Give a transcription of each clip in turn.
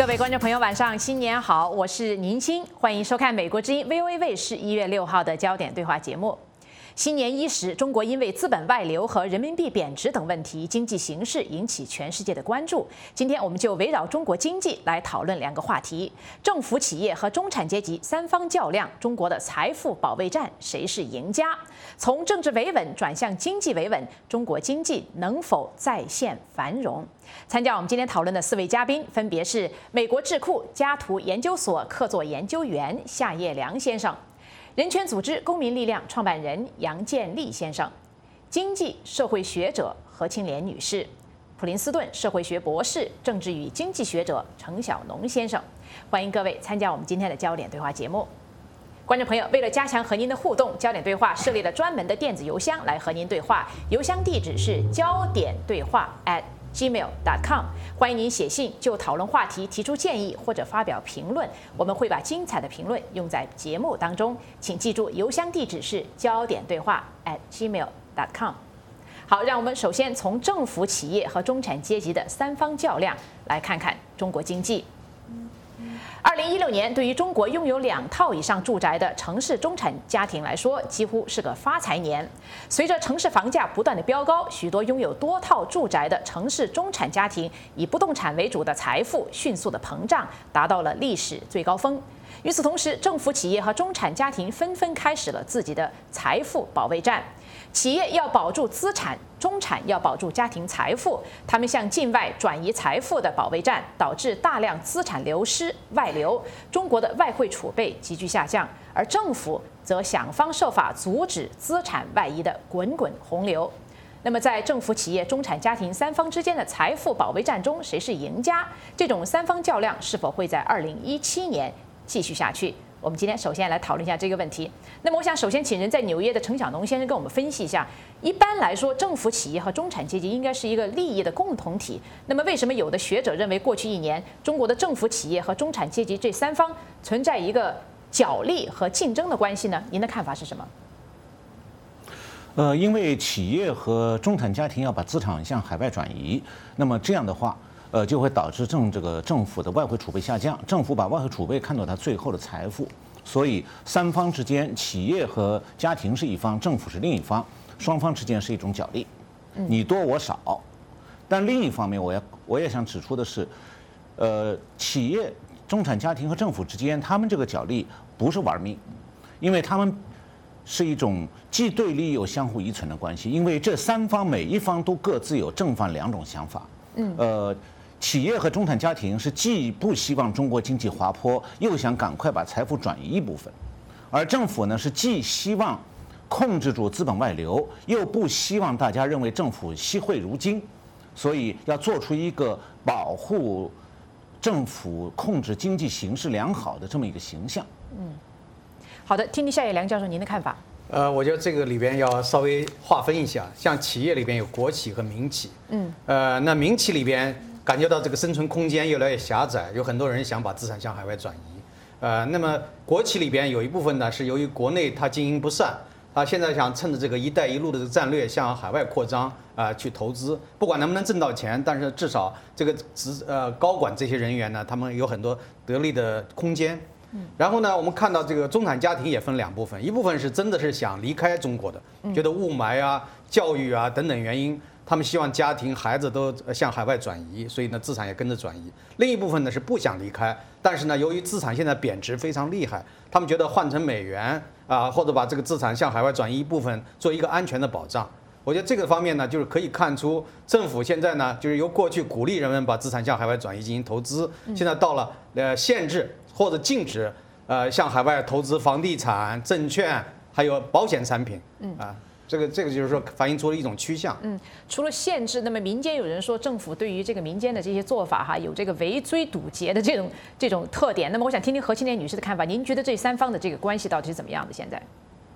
各位观众朋友，晚上新年好，我是宁青，欢迎收看美国之音 VOA 卫视1月6号的焦点对话节目。新年伊始，中国因为资本外流和人民币贬值等问题，经济形势引起全世界的关注。今天我们就围绕中国经济来讨论两个话题：政府、企业和中产阶级三方较量，中国的财富保卫战谁是赢家？从政治维稳转向经济维稳，中国经济能否再现繁荣？参加我们今天讨论的4位嘉宾，分别是美国智库加图研究所客座研究员夏业良先生。人权组织公民力量创办人杨建立先生，经济社会学者何清莲女士，普林斯顿社会学博士、政治与经济学者程晓农先生，欢迎各位参加我们今天的焦点对话节目。观众朋友，为了加强和您的互动，焦点对话设立了专门的电子邮箱来和您对话，邮箱地址是焦点对话@gmail.com， 欢迎您写信就讨论话题提出建议或者发表评论，我们会把精彩的评论用在节目当中。请记住，邮箱地址是焦点对话@gmail.com。好，让我们首先从政府、企业和中产阶级的三方较量来看看中国经济。2016年，对于中国拥有2套以上住宅的城市中产家庭来说，几乎是个发财年。随着城市房价不断的飙高，许多拥有多套住宅的城市中产家庭以不动产为主的财富迅速的膨胀，达到了历史最高峰。与此同时，政府、企业和中产家庭纷纷开始了自己的财富保卫战。企业要保住资产，中产要保住家庭财富，他们向境外转移财富的保卫战，导致大量资产流失、外流，中国的外汇储备急剧下降，而政府则想方设法阻止资产外移的滚滚洪流。那么，在政府、企业、中产家庭三方之间的财富保卫战中，谁是赢家？这种三方较量是否会在2017年继续下去？我们今天首先来讨论一下这个问题。那么，我想首先请人在纽约的程晓农先生跟我们分析一下。一般来说，政府、企业和中产阶级应该是一个利益的共同体。那么，为什么有的学者认为过去1年中国的政府、企业和中产阶级这三方存在一个角力和竞争的关系呢？您的看法是什么？ 因为企业和中产家庭要把资产向海外转移，那么这样的话。就会导致政府的外汇储备下降，政府把外汇储备看作它最后的财富，所以三方之间，企业和家庭是一方，政府是另一方，双方之间是一种角力，你多我少。但另一方面，我也想指出的是，企业、中产家庭和政府之间，他们这个角力不是玩命，因为他们是一种既对立又相互依存的关系，因为这三方每一方都各自有正反2种想法。企业和中产家庭是既不希望中国经济滑坡，又想赶快把财富转移一部分，而政府呢是既希望控制住资本外流，又不希望大家认为政府惜惠如金，所以要做出一个保护政府控制经济形势良好的这么一个形象。 好的，听听夏业良教授您的看法。 我觉得这个里边要稍微划分一下，像企业里边有国企和民企，那民企里边感觉到这个生存空间越来越狭窄，有很多人想把资产向海外转移，那么国企里边有一部分呢是由于国内它经营不善，它现在想趁着这个"一带一路"的这个战略向海外扩张去投资，不管能不能挣到钱，但是至少这个高管这些人员呢，他们有很多得利的空间。然后呢，我们看到这个中产家庭也分2部分，一部分是真的是想离开中国的，觉得雾霾啊、教育啊等等原因，他们希望家庭孩子都向海外转移，所以呢资产也跟着转移。另一部分呢是不想离开，但是呢由于资产现在贬值非常厉害，他们觉得换成美元或者把这个资产向海外转移一部分做一个安全的保障。我觉得这个方面呢，就是可以看出政府现在呢，就是由过去鼓励人们把资产向海外转移进行投资，现在到了限制或者禁止向海外投资房地产、证券还有保险产品这个就是说反映出了一种趋向。 除了限制，那么民间有人说政府对于这个民间的这些做法有这个围追堵截的这种特点。那么我想听听何清莲女士的看法，您觉得这三方的这个关系到底是怎么样的？现在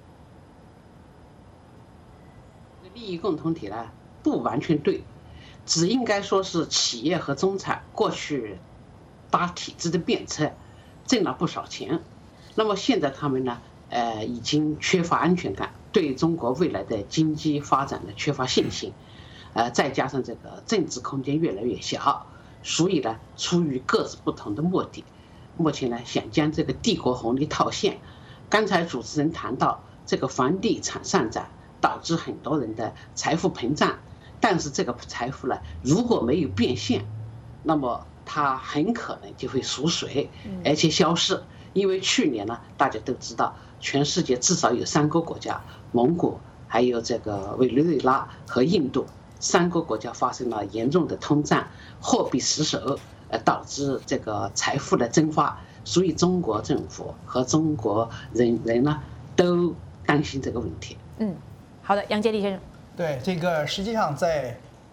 利益共同体呢不完全对，只应该说是企业和中产过去搭体制的便车，挣了不少钱，那么现在他们呢已经缺乏安全感，对中国未来的经济发展呢缺乏信心，再加上这个政治空间越来越小， 所以呢，出于各自不同的目的，目前呢想将这个帝国红利套现。刚才主持人谈到这个房地产上涨导致很多人的财富膨胀，但是这个财富呢如果没有变现，那么它很可能就会缩水，而且消失。因为去年呢，大家都知道，全世界至少有3个国家，蒙古、还有这个委内瑞拉和印度3个国家发生了严重的通胀，货币失守，导致这个财富的蒸发。所以中国政府和中国人呢，都担心这个问题。 好的，杨洁篪先生。 对，这个实际上在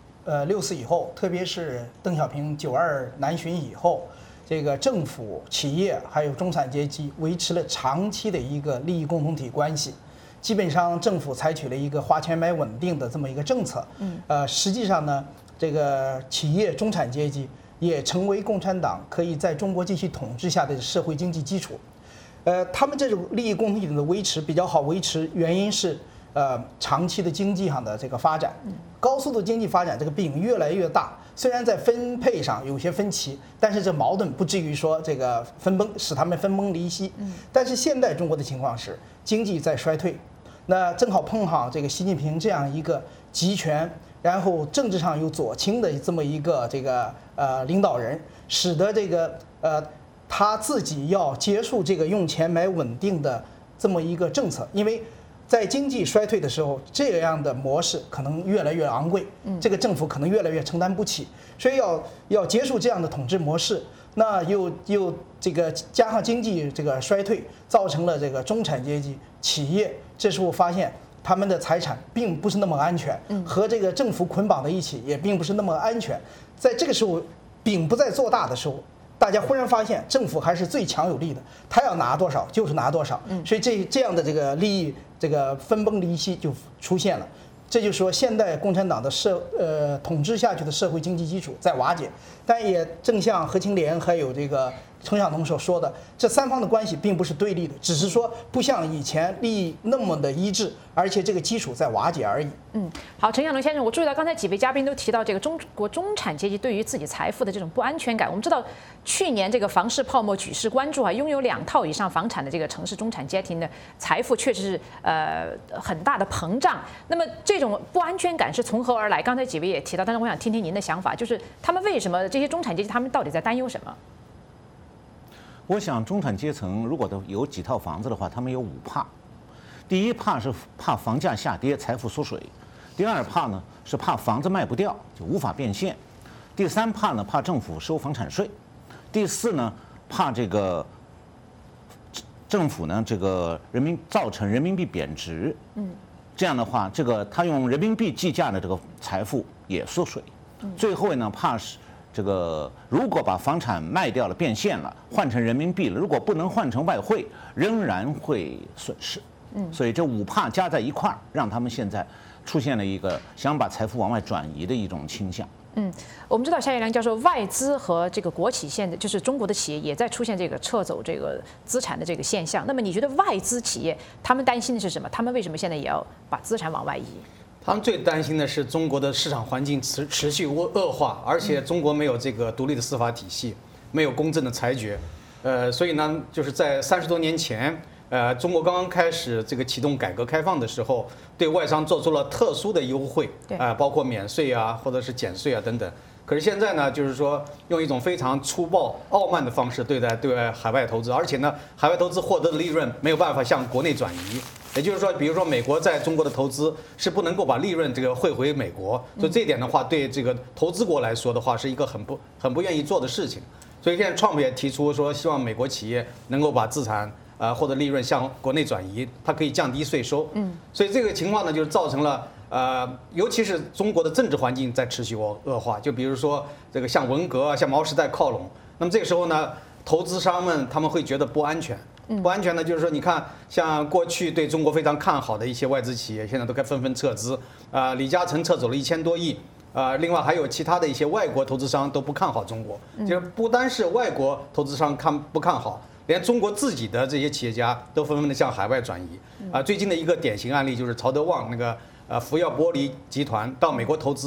6·4以后，特别是邓小平9·2南巡以后，这个政府、企业还有中产阶级维持了长期的一个利益共同体关系。基本上政府采取了一个花钱买稳定的这么一个政策。实际上呢，这个企业、中产阶级也成为共产党可以在中国继续统治下的社会经济基础。他们这种利益共同体的维持比较好维持，原因是长期的经济上的这个发展，高速度经济发展这个饼越来越大。虽然在分配上有些分歧，但是这矛盾不至于说这个使他们分崩离析。但是现代中国的情况是经济在衰退，那正好碰上这个习近平这样一个集权，然后政治上有左倾的这么一个领导人，使得这个他自己要结束这个用钱买稳定的这么一个政策，因为在经济衰退的时候，这样的模式可能越来越昂贵，这个政府可能越来越承担不起，所以要结束这样的统治模式。那又这个加上经济这个衰退，造成了这个中产阶级企业这时候发现他们的财产并不是那么安全，和这个政府捆绑在一起也并不是那么安全。在这个时候，饼不再做大的时候，大家忽然发现政府还是最强有力的，他要拿多少就是拿多少，所以这样的这个利益这个分崩离析就出现了。这就是说，现代共产党的统治下去的社会经济基础在瓦解，但也正像何庆莲还有这个程晓农所说的，这3方的关系并不是对立的，只是说不像以前利益那么的一致，而且这个基础在瓦解而已。 好，程晓农先生，我注意到刚才几位嘉宾都提到这个中国中产阶级对于自己财富的这种不安全感。我们知道，去年这个房市泡沫举世关注啊，拥有2套以上房产的这个城市中产家庭的财富确实是很大的膨胀。那么这种不安全感是从何而来？刚才几位也提到，但是我想听听您的想法，就是他们为什么这些中产阶级他们到底在担忧什么？ 我想中产阶层如果有几套房子的话，他们有5怕。第一怕是怕房价下跌，财富缩水；第2怕呢是怕房子卖不掉，就无法变现；第3怕呢怕政府收房产税；第4呢怕这个政府呢这个造成人民币贬值。这样的话，这个他用人民币计价的这个财富也缩水。最后呢怕是这个如果把房产卖掉了变现了，换成人民币了，如果不能换成外汇，仍然会损失。所以这5怕加在一块儿，让他们现在出现了一个想把财富往外转移的一种倾向。 我们知道夏一良教授，外资和这个国企现在就是中国的企业也在出现这个撤走这个资产的这个现象。那么你觉得外资企业他们担心的是什么？他们为什么现在也要把资产往外移？ 他们最担心的是中国的市场环境持续恶化，而且中国没有这个独立的司法体系，没有公正的裁决。所以呢，就是在30多年前，中国刚刚开始这个启动改革开放的时候，对外商做出了特殊的优惠，包括免税啊，或者是减税啊等等。可是现在呢，就是说用一种非常粗暴、傲慢的方式对待海外投资，而且呢，海外投资获得的利润没有办法向国内转移。也就是说，比如说美国在中国的投资是不能够把利润这个汇回美国，所以这一点的话，对这个投资国来说的话，是一个很不愿意做的事情。所以现在 Trump 也提出说，希望美国企业能够把资产或者利润向国内转移，它可以降低税收。所以这个情况呢，就是造成了尤其是中国的政治环境在持续恶化。就比如说这个向文革啊、向毛时代靠拢，那么这个时候呢，投资商们他们会觉得不安全。不安全呢，就是说，你看，像过去对中国非常看好的一些外资企业，现在都该纷纷撤资。李嘉诚撤走了1000多亿。另外还有其他的一些外国投资商都不看好中国，就是不单是外国投资商不看好，连中国自己的这些企业家都纷纷的向海外转移。最近的一个典型案例就是曹德旺那个福耀玻璃集团到美国投资，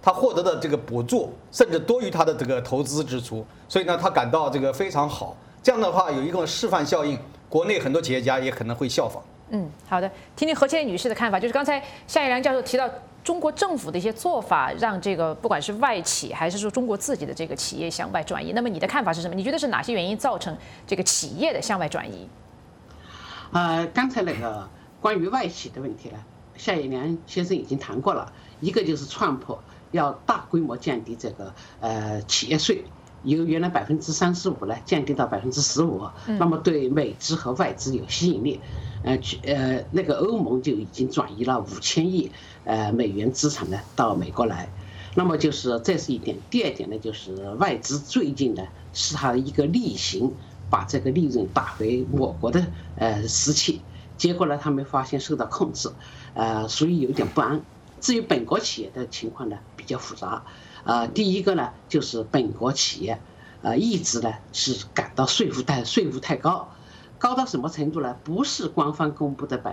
他获得的这个补助甚至多于他的这个投资支出，所以呢，他感到这个非常好。这样的话有一个示范效应，国内很多企业家也可能会效仿。 好的，听听何千女士的看法，就是刚才夏一良教授提到中国政府的一些做法，让这个不管是外企还是说中国自己的这个企业向外转移，那么你的看法是什么？你觉得是哪些原因造成这个企业的向外转移？ 刚才那个关于外企的问题呢，夏一良先生已经谈过了，一个就是川普要大规模降低这个企业税。由原来35%呢降低到15%，那么对美资和外资有吸引力。那个欧盟就已经转移了5000亿美元资产呢到美国来。那么就是这是一点。第二点呢，就是外资最近呢是它的一个例行把这个利润打回我国的私企，结果呢他们发现受到控制，所以有点不安。至于本国企业的情况呢比较复杂。第一个呢，就是本国企业，一直呢是感到税负太高，高到什么程度呢？不是官方公布的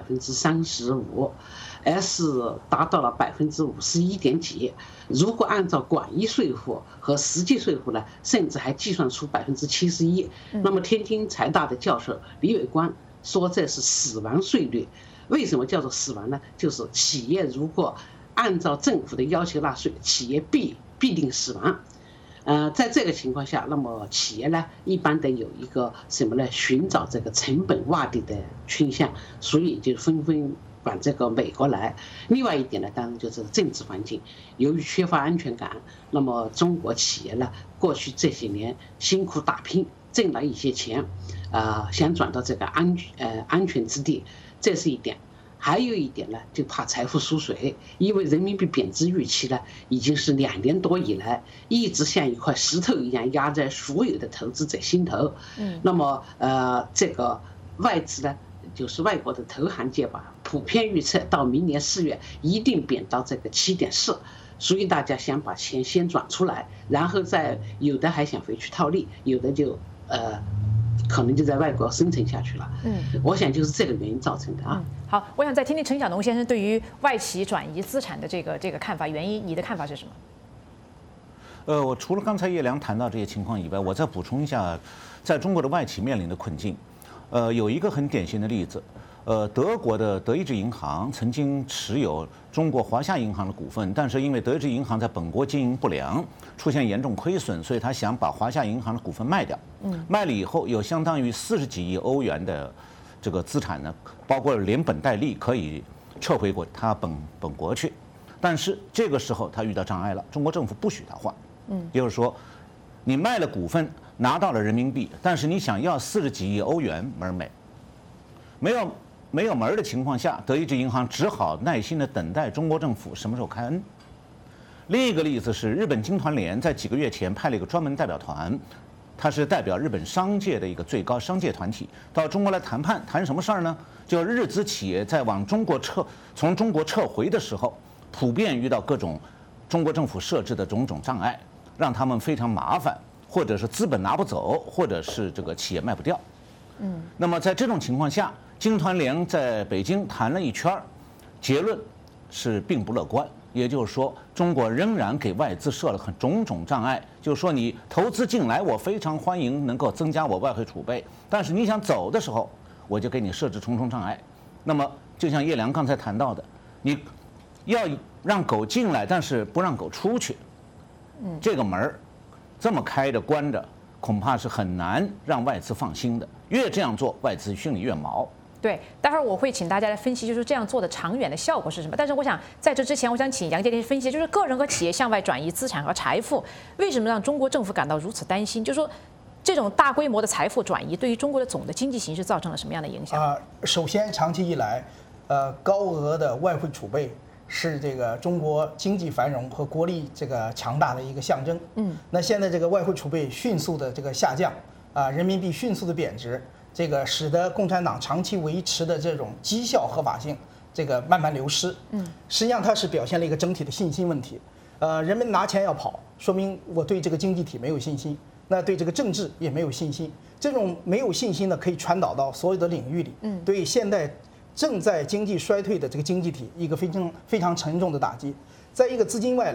35%，而是达到了51点几。如果按照广义税负和实际税负呢，甚至还计算出71%。那么天津财大的教授李伟光说这是死亡税率。为什么叫做死亡呢？就是企业如果按照政府的要求纳税，企业必定死亡。在这个情况下，那么企业呢一般得有一个什么呢？寻找这个成本洼地的倾向，所以就纷纷往这个美国来。另外一点呢，当然就是政治环境，由于缺乏安全感，那么中国企业呢过去这些年辛苦打拼，挣了一些钱，想转到这个安全之地，这是一点。还有一点呢，就怕财富缩水，因为人民币贬值预期呢，已经是2年多以来一直像一块石头一样压在所有的投资者心头。那么这个外资呢，就是外国的投行界吧，普遍预测到明年4月一定贬到这个7.4，所以大家想把钱先转出来，然后再有的还想回去套利，有的就可能就在外国生存下去了。我想就是这个原因造成的啊。 好，我想再听听陈晓农先生对于外企转移资产的这个看法，原因，你的看法是什么？ 我除了刚才叶良谈到这些情况以外，我再补充一下，在中国的外企面临的困境。有一个很典型的例子，德国的德意志银行曾经持有中国华夏银行的股份，但是因为德意志银行在本国经营不良，出现严重亏损，所以他想把华夏银行的股份卖掉。卖了以后有相当于40几亿欧元的这个资产呢，包括连本带利可以撤回他本国去。但是这个时候他遇到障碍了，中国政府不许他换。也就是说，你卖了股份拿到了人民币，但是你想要40几亿欧元门没，没有门的情况下，德意志银行只好耐心地等待中国政府什么时候开恩。另一个例子是日本经团联在几个月前派了一个专门代表团，他是代表日本商界的一个最高商界团体到中国来谈判，谈什么事儿呢？就日资企业在从中国撤回的时候，普遍遇到各种中国政府设置的种种障碍，让他们非常麻烦，或者是资本拿不走，或者是这个企业卖不掉。那么在这种情况下，经团联在北京谈了一圈，结论是并不乐观。也就是说，中国仍然给外资设了种种障碍。就是说，你投资进来，我非常欢迎能够增加我外汇储备，但是你想走的时候，我就给你设置重重障碍。那么，就像叶良刚才谈到的，你要让狗进来，但是不让狗出去，这个门儿这么开着关着，恐怕是很难让外资放心的。越这样做，外资心里越毛。 对，待会儿我会请大家来分析，就是这样做的长远的效果是什么。但是我想在这之前，我想请杨洁篪分析，就是个人和企业向外转移资产和财富，为什么让中国政府感到如此担心？就是说，这种大规模的财富转移对于中国的总的经济形势造成了什么样的影响？ 首先，长期以来，高额的外汇储备是这个中国经济繁荣和国力这个强大的一个象征。那现在这个外汇储备迅速的这个下降，人民币迅速的贬值。这个使得共产党长期维持的这种绩效合法性，这个慢慢流失。实际上它是表现了一个整体的信心问题。人们拿钱要跑，说明我对这个经济体没有信心，那对这个政治也没有信心。这种没有信心呢，可以传导到所有的领域里，对现代正在经济衰退的这个经济体一个非常沉重的打击。再一个资金外流，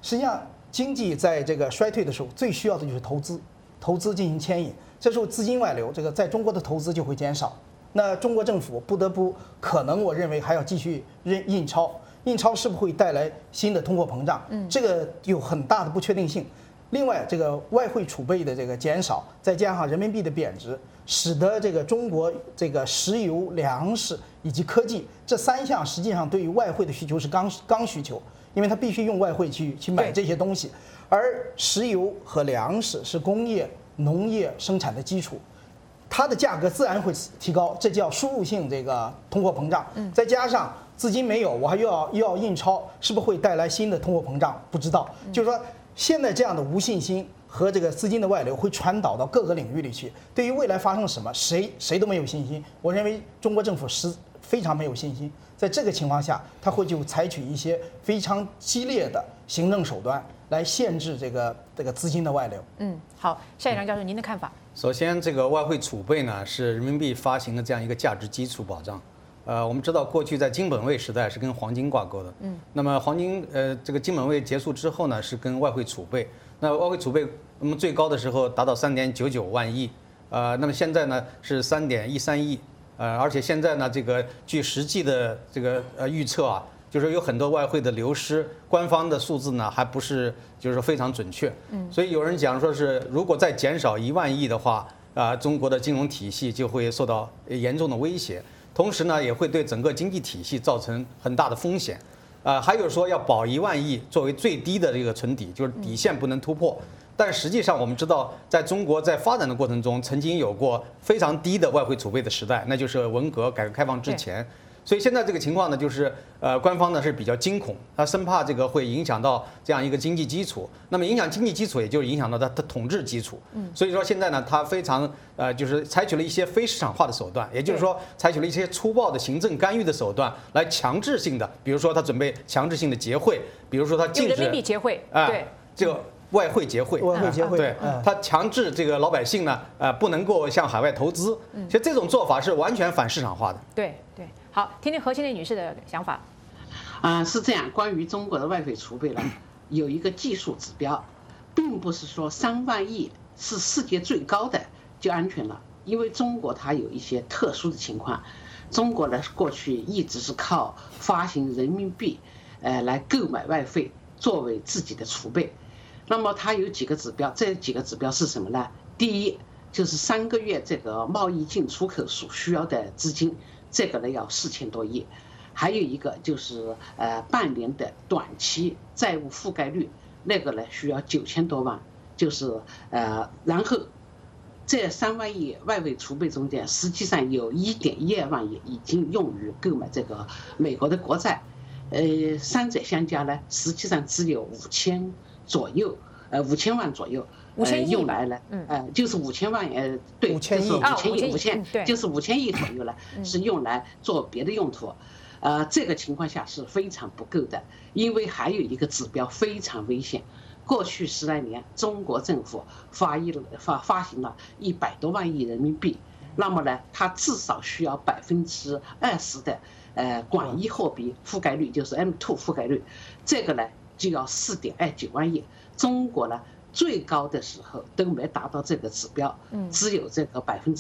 实际上，经济在这个衰退的时候，最需要的就是投资，投资进行牵引。这时候资金外流，这个在中国的投资就会减少。那中国政府不得不可能，我认为还要继续印钞，印钞是不是会带来新的通货膨胀？这个有很大的不确定性。另外，这个外汇储备的这个减少，再加上人民币的贬值，使得这个中国这个石油、粮食以及科技这3项实际上对于外汇的需求是刚需求，因为它必须用外汇去买这些东西，而石油和粮食是工业、农业生产的基础。它的价格自然会提高，这叫输入性这个通货膨胀。再加上资金没有，我还又要印钞，是不是会带来新的通货膨胀？不知道。就是说，现在这样的无信心和这个资金的外流会传导到各个领域里去。对于未来发生什么，谁都没有信心。我认为中国政府非常没有信心。在这个情况下，他会就采取一些非常激烈的行政手段来限制这个资金的外流。 好，夏以良教授，您的看法？ 首先，这个外汇储备呢是人民币发行的这样一个价值基础保障。我们知道过去在金本位时代是跟黄金挂钩的。那么黄金这个金本位结束之后呢，是跟外汇储备。那外汇储备那么最高的时候达到3.99万亿，那么现在呢是3.13亿。而且现在呢，这个据实际的这个预测啊，就是有很多外汇的流失，官方的数字呢还不是就是非常准确。所以有人讲说是如果再减少1万亿的话，中国的金融体系就会受到严重的威胁，同时呢也会对整个经济体系造成很大的风险。还有说要保1万亿作为最低的这个存底，就是底线不能突破。但实际上，我们知道，在中国在发展的过程中，曾经有过非常低的外汇储备的时代，那就是文革改革开放之前。所以现在这个情况呢，就是官方呢是比较惊恐，他生怕这个会影响到这样一个经济基础。那么影响经济基础，也就是影响到它的统治基础。所以说现在呢，他非常就是采取了一些非市场化的手段，也就是说采取了一些粗暴的行政干预的手段，来强制性的，比如说他准备强制性的结汇，比如说他禁止人民币结汇，对这个。外汇结汇，对，他强制这个老百姓呢，不能够向海外投资。其实这种做法是完全反市场化的。 对，好，听听何新蕾女士的想法。 是这样，关于中国的外汇储备呢，有一个技术指标，并不是说3万亿是世界最高的就安全了，因为中国它有一些特殊的情况。中国呢，过去一直是靠发行人民币，来购买外汇作为自己的储备。那么它有几个指标，这几个指标是什么呢？第一就是3个月这个贸易进出口所需要的资金，这个呢要4000多亿，还有一个就是半年的短期债务覆盖率，那个呢需要9000多万，就是然后这3万亿外汇储备中间，实际上有1.12万亿已经用于购买这个美国的国债，三者相加呢，实际上只有5000左右，5000万左右，用来呢，就是5000万，对，就是5000亿，就是5000亿左右呢，是用来做别的用途，这个情况下是非常不够的，因为还有一个指标非常危险。过去10来年，中国政府发行了100多万亿人民币，那么呢，它至少需要20%的广义货币覆盖率，就是 M2 覆盖率，这个呢就要4.29万亿。中国呢最高的时候都没达到这个指标，只有这个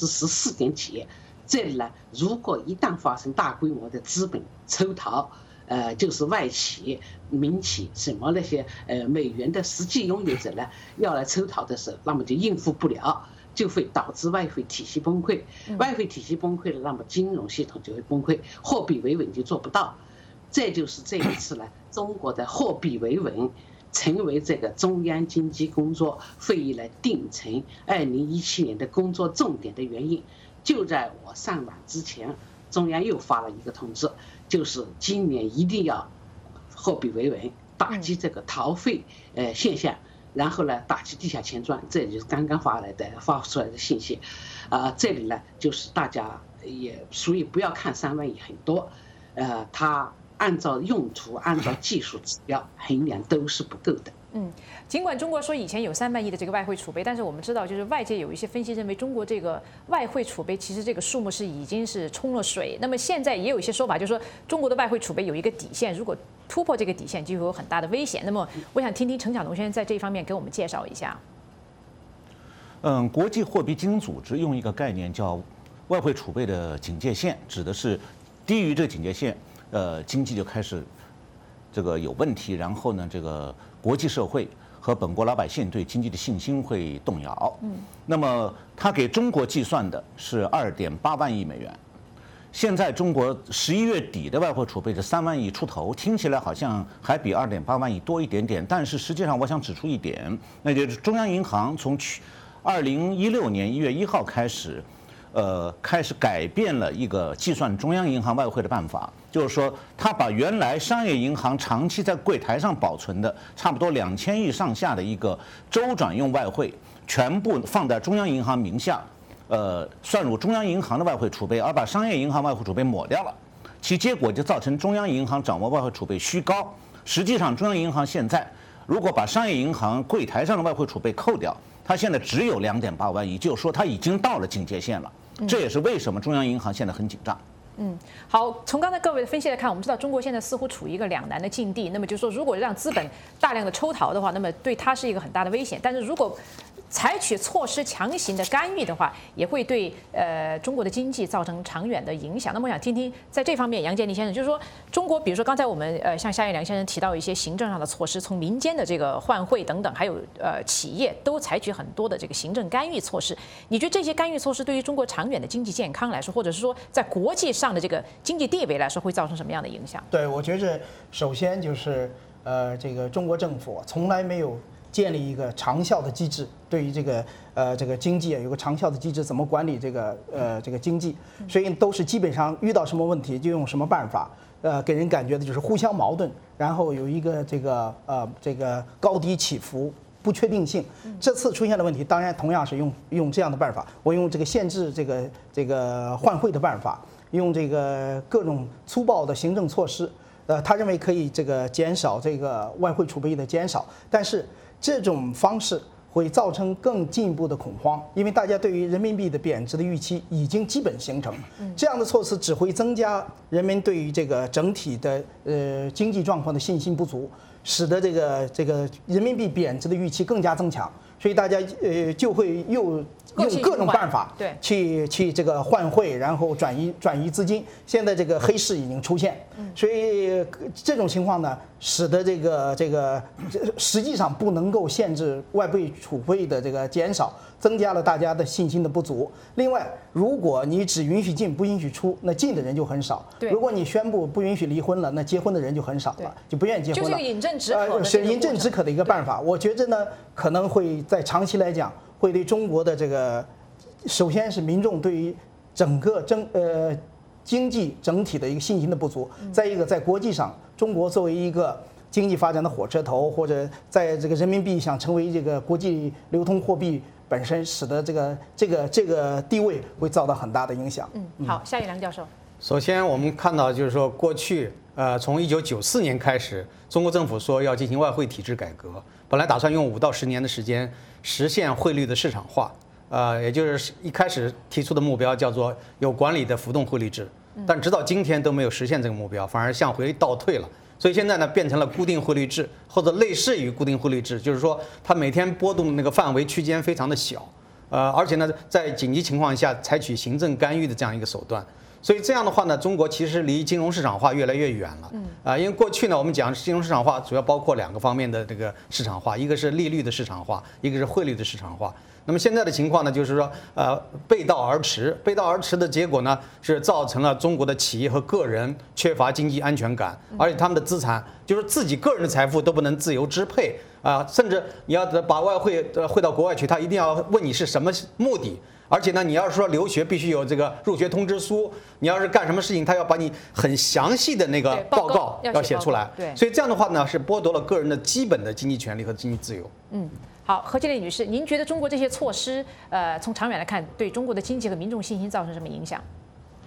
14点几。这里呢，如果一旦发生大规模的资本抽逃，就是外企、民企什么那些美元的实际拥有者呢要来抽逃的时候，那么就应付不了，就会导致外汇体系崩溃。外汇体系崩溃了，那么金融系统就会崩溃，货币维稳就做不到。这就是这一次呢，中国的货币维稳成为这个中央经济工作会议来定成2017年的工作重点的原因。就在我上晚之前，中央又发了一个通知，就是今年一定要货币维稳，打击这个逃废现象，然后呢打击地下钱庄，这就是刚刚发出来的信息。这里呢就是大家也所以不要看3万亿很多，它按照用途、按照技术指标衡量都是不够的。 尽管中国说以前有3万亿的这个外汇储备，但是我们知道，就是外界有一些分析认为，中国这个外汇储备其实这个数目已经是冲了水。那么现在也有一些说法，就是说中国的外汇储备有一个底线，如果突破这个底线，就会有很大的危险。那么我想听听陈晓农先生在这一方面给我们介绍一下。 国际货币基金组织用一个概念叫外汇储备的警戒线，指的是低于这个警戒线，经济就开始这个有问题，然后呢，这个国际社会和本国老百姓对经济的信心会动摇。那么他给中国计算的是2.8万亿美元。现在中国11月底的外汇储备是3万亿出头，听起来好像还比2.8万亿多一点点，但是实际上我想指出一点，那就是中央银行从2016年1月1号开始，开始改变了一个计算中央银行外汇的办法，就是说，他把原来商业银行长期在柜台上保存的差不多2000亿上下的一个周转用外汇，全部放在中央银行名下，算入中央银行的外汇储备，而把商业银行外汇储备抹掉了，其结果就造成中央银行掌握外汇储备虚高。实际上，中央银行现在如果把商业银行柜台上的外汇储备扣掉，它现在只有2.8万亿，就是说它已经到了警戒线了。这也是为什么中央银行现在很紧张。 好，从刚才各位的分析来看，我们知道中国现在似乎处于一个两难的境地。那么就是说，如果让资本大量的抽逃的话，那么对它是一个很大的危险。但是如果采取措施强行的干预的话，也会对中国的经济造成长远的影响。那么我想听听在这方面杨建立先生，就是说中国，比如说刚才我们像夏彦良先生提到一些行政上的措施，从民间的这个换汇等等，还有企业都采取很多的这个行政干预措施。你觉得这些干预措施对于中国长远的经济健康来说，或者是说在国际上的这个经济地位来说，会造成什么样的影响？ 对，我觉着首先就是这个中国政府从来没有建立一个长效的机制，对于这个经济有个长效的机制，怎么管理这个经济，所以都是基本上遇到什么问题就用什么办法，给人感觉的就是互相矛盾，然后有一个这个高低起伏。不确定性，这次出现的问题，当然同样是用这样的办法，我用这个限制这个换汇的办法，用这个各种粗暴的行政措施，他认为可以这个减少这个外汇储备的减少，但是这种方式会造成更进一步的恐慌，因为大家对于人民币的贬值的预期已经基本形成，这样的措施只会增加人们对于这个整体的经济状况的信心不足。使得这个人民币贬值的预期更加增强，所以大家就会用各种办法去这个换汇，然后转移资金。现在这个黑市已经出现，所以这种情况呢，使得这个实际上不能够限制外汇储备的这个减少，增加了大家的信心的不足。另外，如果你只允许进不允许出，那进的人就很少。如果你宣布不允许离婚了，那结婚的人就很少了，就不愿意结婚了。 就是个饮鸩止渴， 是饮鸩止渴的一个办法。我觉着呢，可能会在长期来讲，会对中国的这个，首先是民众对于整个经济整体的一个信心的不足。再一个，在国际上，中国作为一个经济发展的火车头，或者在这个人民币想成为这个国际流通货币本身，使得这个地位会遭到很大的影响。 好，夏彦良教授。 首先，我们看到就是说，过去从1994年开始，中国政府说要进行外汇体制改革，本来打算用5到10年的时间实现汇率的市场化，也就是一开始提出的目标叫做有管理的浮动汇率制，但直到今天都没有实现这个目标，反而向回倒退了。所以现在呢，变成了固定汇率制，或者类似于固定汇率制，就是说它每天波动的那个范围区间非常的小，而且呢，在紧急情况下采取行政干预的这样一个手段。所以这样的话呢，中国其实离金融市场化越来越远了。因为过去呢，我们讲金融市场化主要包括2个方面的这个市场化，一个是利率的市场化，一个是汇率的市场化。那么现在的情况呢，就是说，背道而驰。背道而驰的结果呢，是造成了中国的企业和个人缺乏经济安全感，而且他们的资产就是自己个人的财富都不能自由支配甚至你要把外汇汇到国外去，他一定要问你是什么目的。而且呢，你要是说留学必须有这个入学通知书，你要是干什么事情，他要把你很详细的那个报告要写出来。所以这样的话呢，是剥夺了个人的基本的经济权利和经济自由。 好，何建烈女士，您觉得中国这些措施，从长远来看，对中国的经济和民众信心造成什么影响？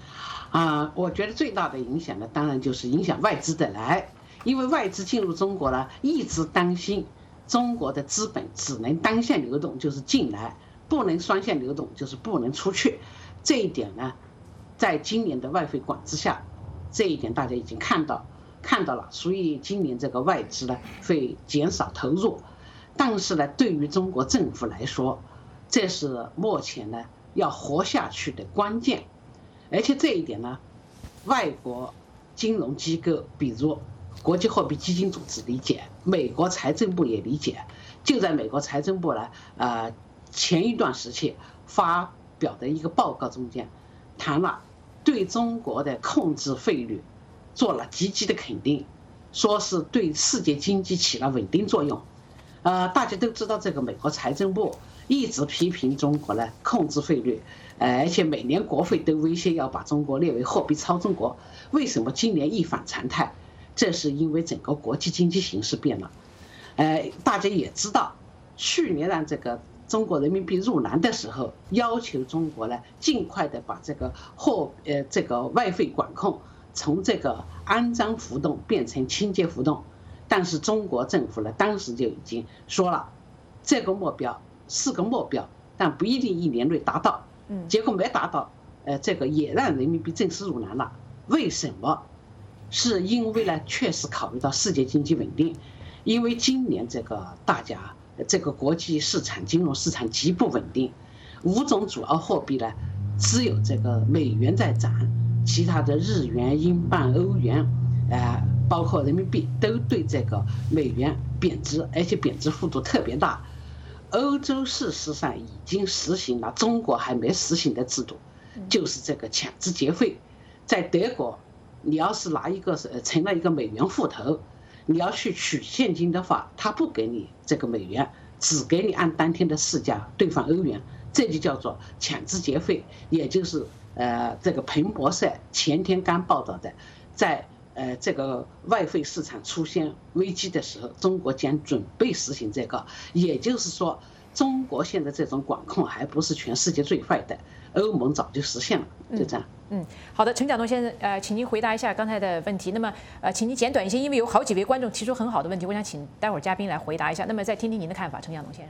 我觉得最大的影响呢，当然就是影响外资的来，因为外资进入中国呢，一直担心中国的资本只能单线流动，就是进来，不能双线流动，就是不能出去。这一点呢，在今年的外汇管制下，这一点大家已经看到了，所以今年这个外资呢会减少投入。但是呢，对于中国政府来说，这是目前呢要活下去的关键。而且这一点呢，外国金融机构，比如国际货币基金组织理解，美国财政部也理解。就在美国财政部呢，前一段时期发表的一个报告中间，谈了对中国的控制费率做了积极的肯定，说是对世界经济起了稳定作用。大家都知道，这个美国财政部一直批评中国呢控制费率，而且每年国会都威胁要把中国列为货币操纵国。为什么今年一反常态？这是因为整个国际经济形势变了。大家也知道，去年让这个中国人民币入篮的时候，要求中国呢尽快的把这个外汇管控从这个肮脏浮动变成清洁浮动。但是中国政府呢，当时就已经说了，这个目标是个目标，但不一定1年内达到。结果没达到，这个也让人民币正式入篮了。为什么？是因为呢，确实考虑到世界经济稳定，因为今年这个大家这个国际市场金融市场极不稳定，5种主要货币呢，只有这个美元在涨，其他的日元、英镑、欧元，包括人民币都对这个美元贬值，而且贬值幅度特别大。欧洲事实上已经实行了中国还没实行的制度，就是这个强制结汇。在德国，你要是拿一个成了一个美元户头，你要去取现金的话，他不给你这个美元，只给你按当天的市价兑换欧元，这就叫做强制结汇。也就是这个彭博社前天刚报道的，在这个外汇市场出现危机的时候，中国将准备实行这个。也就是说，中国现在这种管控还不是全世界最坏的，欧盟早就实现了，就这样。 好的，陈讲东先生，请您回答一下刚才的问题。那么，请您简短一些，因为有好几位观众提出很好的问题，我想请待会儿嘉宾来回答一下。那么，再听听您的看法，陈讲东先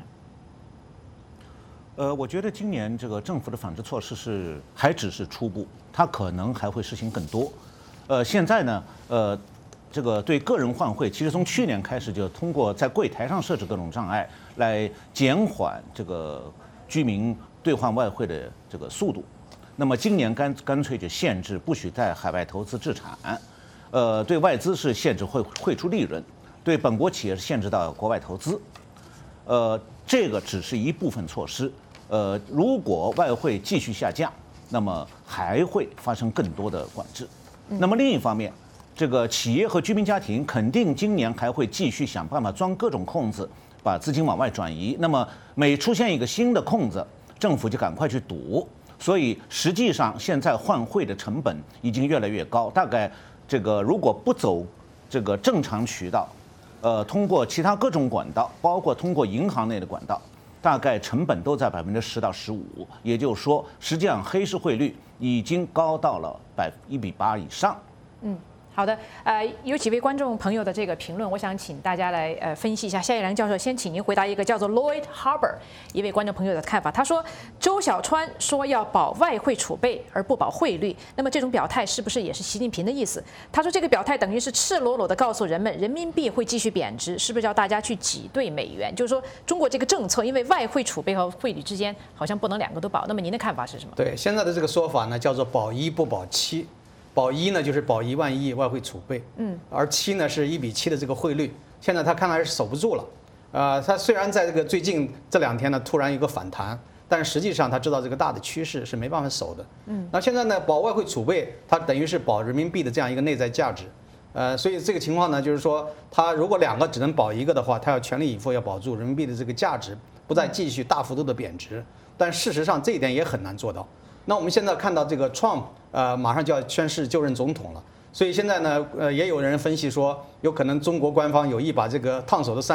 生。 我觉得今年这个政府的反制措施还只是初步，它可能还会实行更多。现在呢，这个对个人换汇，其实从去年开始就通过在柜台上设置各种障碍，来减缓这个居民兑换外汇的这个速度。那么今年干脆就限制不许在海外投资置产，对外资是限制汇出利润，对本国企业是限制到国外投资。这个只是一部分措施。如果外汇继续下降，那么还会发生更多的管制。那么另一方面，这个企业和居民家庭肯定今年还会继续想办法钻各种空子，把资金往外转移。那么每出现一个新的空子，政府就赶快去堵。所以实际上现在换汇的成本已经越来越高，大概这个如果不走这个正常渠道，通过其他各种管道，包括通过银行内的管道，大概成本都在10%到15%，也就是说，实际上黑市汇率已经高到了1:8以上。 好的，有几位观众朋友的这个评论，我想请大家来分析一下。夏一良教授，先请您回答一个叫做 Lloyd Harbour 一位观众朋友的看法。他说，周小川说要保外汇储备而不保汇率，那么这种表态是不是也是习近平的意思？他说这个表态等于是赤裸裸的告诉人们，人民币会继续贬值，是不是叫大家去挤兑美元？就是说，中国这个政策，因为外汇储备和汇率之间好像不能两个都保。那么您的看法是什么？ 对，现在的这个说法呢，叫做保一不保七。保一呢就是保1万亿外汇储备，而7呢是1:7的这个汇率，现在他看来是守不住了。他虽然在这个最近这2天呢突然有个反弹，但实际上他知道这个大的趋势是没办法守的。那现在呢保外汇储备，它等于是保人民币的这样一个内在价值。所以这个情况呢，就是说他如果2个只能保1个的话，他要全力以赴要保住人民币的这个价值，不再继续大幅度的贬值。但事实上这一点也很难做到。那我们现在看到这个 Trump 马上就要宣誓就任总统了，所以现在呢也有人分析说，有可能中国官方有意把这个烫手的山芋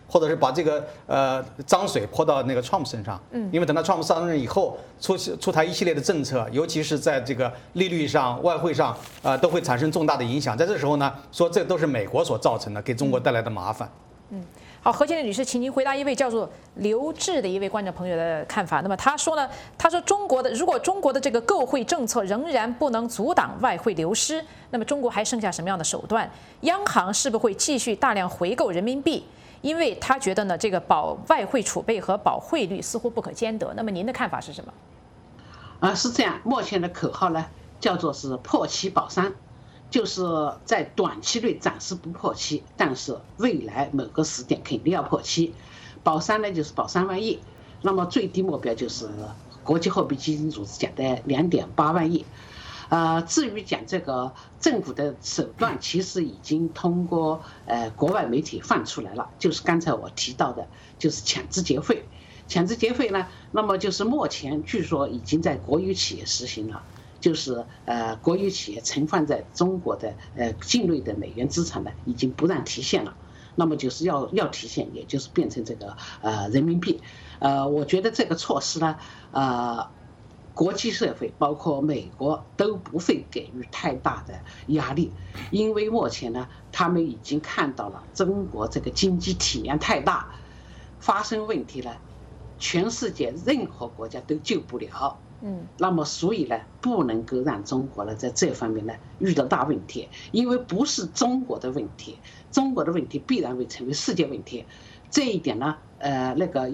或者是把这个脏水泼到那个 Trump 身上。因为等到 Trump 上任以后，出台一系列的政策，尤其是在这个利率上、外汇上，都会产生重大的影响。在这时候呢，说这都是美国所造成的，给中国带来的麻烦。 好，何建丽女士，请您回答一位叫做刘志的一位观众朋友的看法。那么他说呢，他说如果中国的这个购汇政策仍然不能阻挡外汇流失，那么中国还剩下什么样的手段？央行是不是会继续大量回购人民币？因为他觉得呢，这个保外汇储备和保汇率似乎不可兼得。那么您的看法是什么？ 是这样，目前的口号呢叫做是破七保三。就是在短期内暂时不破七，但是未来某个时点肯定要破七。保三呢，就是保3万亿，那么最低目标就是国际货币基金组织讲的2.8万亿。至于讲这个政府的手段，其实已经通过国外媒体放出来了，就是刚才我提到的，就是强制结汇。强制结汇呢，那么就是目前据说已经在国有企业实行了。就是国有企业存放在中国的境内的美元资产呢，已经不让提现了。那么就是要提现，也就是变成这个人民币。我觉得这个措施呢，国际社会包括美国都不会给予太大的压力，因为目前呢，他们已经看到了中国这个经济体量太大，发生问题呢，全世界任何国家都救不了。那么所以呢，不能够让中国呢在这方面呢遇到大问题，因为不是中国的问题，中国的问题必然会成为世界问题。这一点呢，那个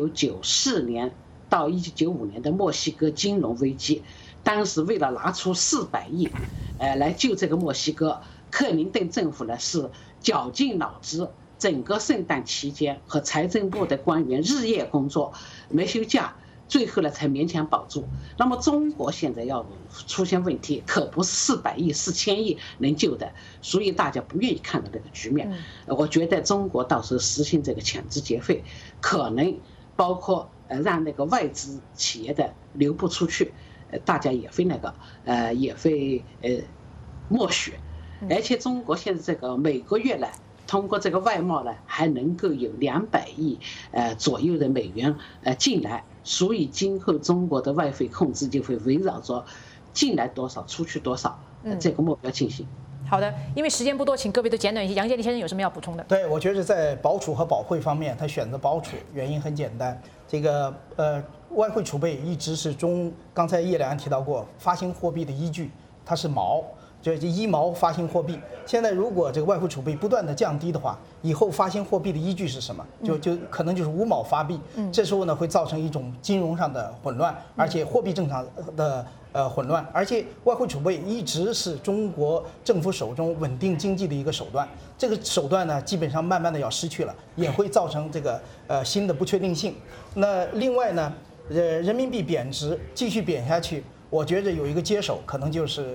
1994年到1995年的墨西哥金融危机，当时为了拿出400亿，来救这个墨西哥，克林顿政府呢是绞尽脑汁，整个圣诞期间和财政部的官员日夜工作，没休假。最后呢，才勉强保住。那么中国现在要出现问题，可不是400亿、4000亿能救的，所以大家不愿意看到这个局面。我觉得中国到时候实行这个强制结汇，可能包括让那个外资企业的流不出去，大家也会也会默许。而且中国现在这个每个月呢，通过这个外贸呢，还能够有200亿左右的美元进来。所以今后中国的外汇控制就会围绕着进来多少出去多少这个目标进行。 好的，因为时间不多，请各位都简短一些。杨建立先生有什么要补充的？ 对，我觉得在保储和保汇方面，他选择保储原因很简单，这个外汇储备一直是刚才叶良提到过，发行货币的依据，它是毛。就是1毛发行货币，现在如果这个外汇储备不断的降低的话，以后发行货币的依据是什么？就可能就是5毛发币。这时候呢，会造成一种金融上的混乱，而且货币正常的混乱，而且外汇储备一直是中国政府手中稳定经济的一个手段。这个手段呢，基本上慢慢的要失去了，也会造成这个新的不确定性。那另外呢，人民币贬值继续贬下去，我觉着有一个接手可能就是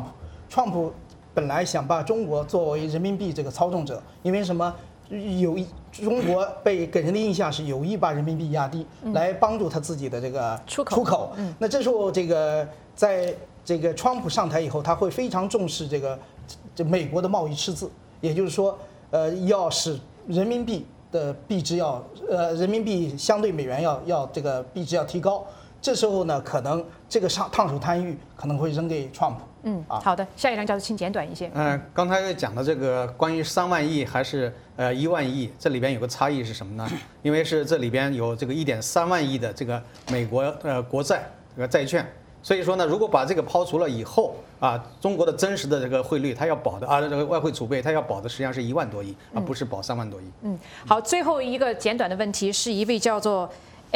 Trump 本来想把中国作为人民币这个操纵者，因为什么？中国给人的印象是有意把人民币压低，来帮助他自己的这个出口。那这时候在这个川普上台以后，他会非常重视这美国的贸易赤字，也就是说，要使人民币的币值人民币相对美元要这个币值要提高。这时候呢，可能这个烫手山芋可能会扔给 Trump。 好的，下一梁教授请简短一些。 刚才讲的这个关于3万亿还是1万亿，这里边有个差异是什么呢？因为是这里边有这个1.3万亿的这个美国国债这个债券，所以说呢，如果把这个抛除了以后中国的真实的这个汇率，它要保的这个外汇储备，它要保的实际上是1万多亿，而不是保3万多亿。 好，最后一个简短的问题是一位叫做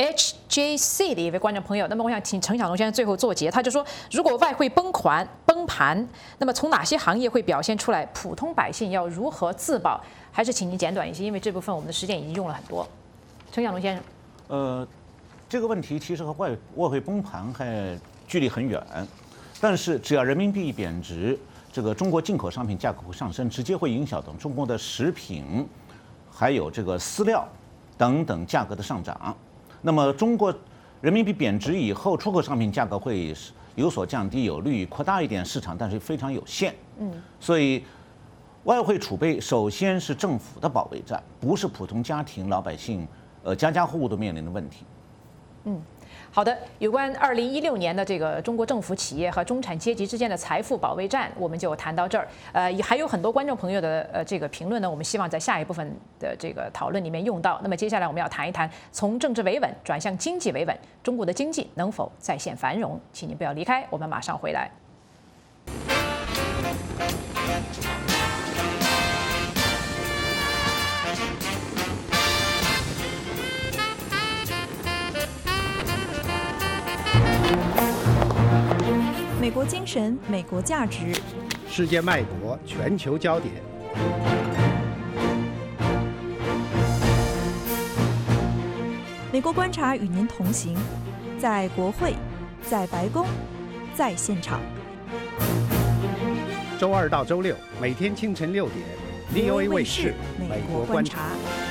HJC 的一位观众朋友，那么我想请陈晓东先生最后做结，他就说，如果外汇崩盘，那么从哪些行业会表现出来？普通百姓要如何自保？还是请您简短一些，因为这部分我们的时间已经用了很多。陈晓东先生， 这个问题其实和外汇崩盘还距离很远，但是只要人民币贬值，这个中国进口商品价格会上升，直接会影响到中国的食品，还有这个饲料等等价格的上涨。那么中国人民币贬值以后，出口商品价格会有所降低，有利于扩大一点市场，但是非常有限。所以外汇储备首先是政府的保卫战，不是普通家庭老百姓家家户户都面临的问题。 好的，有关2016年的这个中国政府、企业和中产阶级之间的财富保卫战，我们就谈到这儿。还有很多观众朋友的这个评论呢，我们希望在下一部分的这个讨论里面用到。那么接下来我们要谈一谈，从政治维稳转向经济维稳，中国的经济能否再现繁荣？请您不要离开，我们马上回来。 美国精神，美国价值， 世界脉搏，全球焦点。 美国观察与您同行，在国会，在白宫，在现场。 周二到周六每天清晨6点 ，VOA 卫视《美国观察》。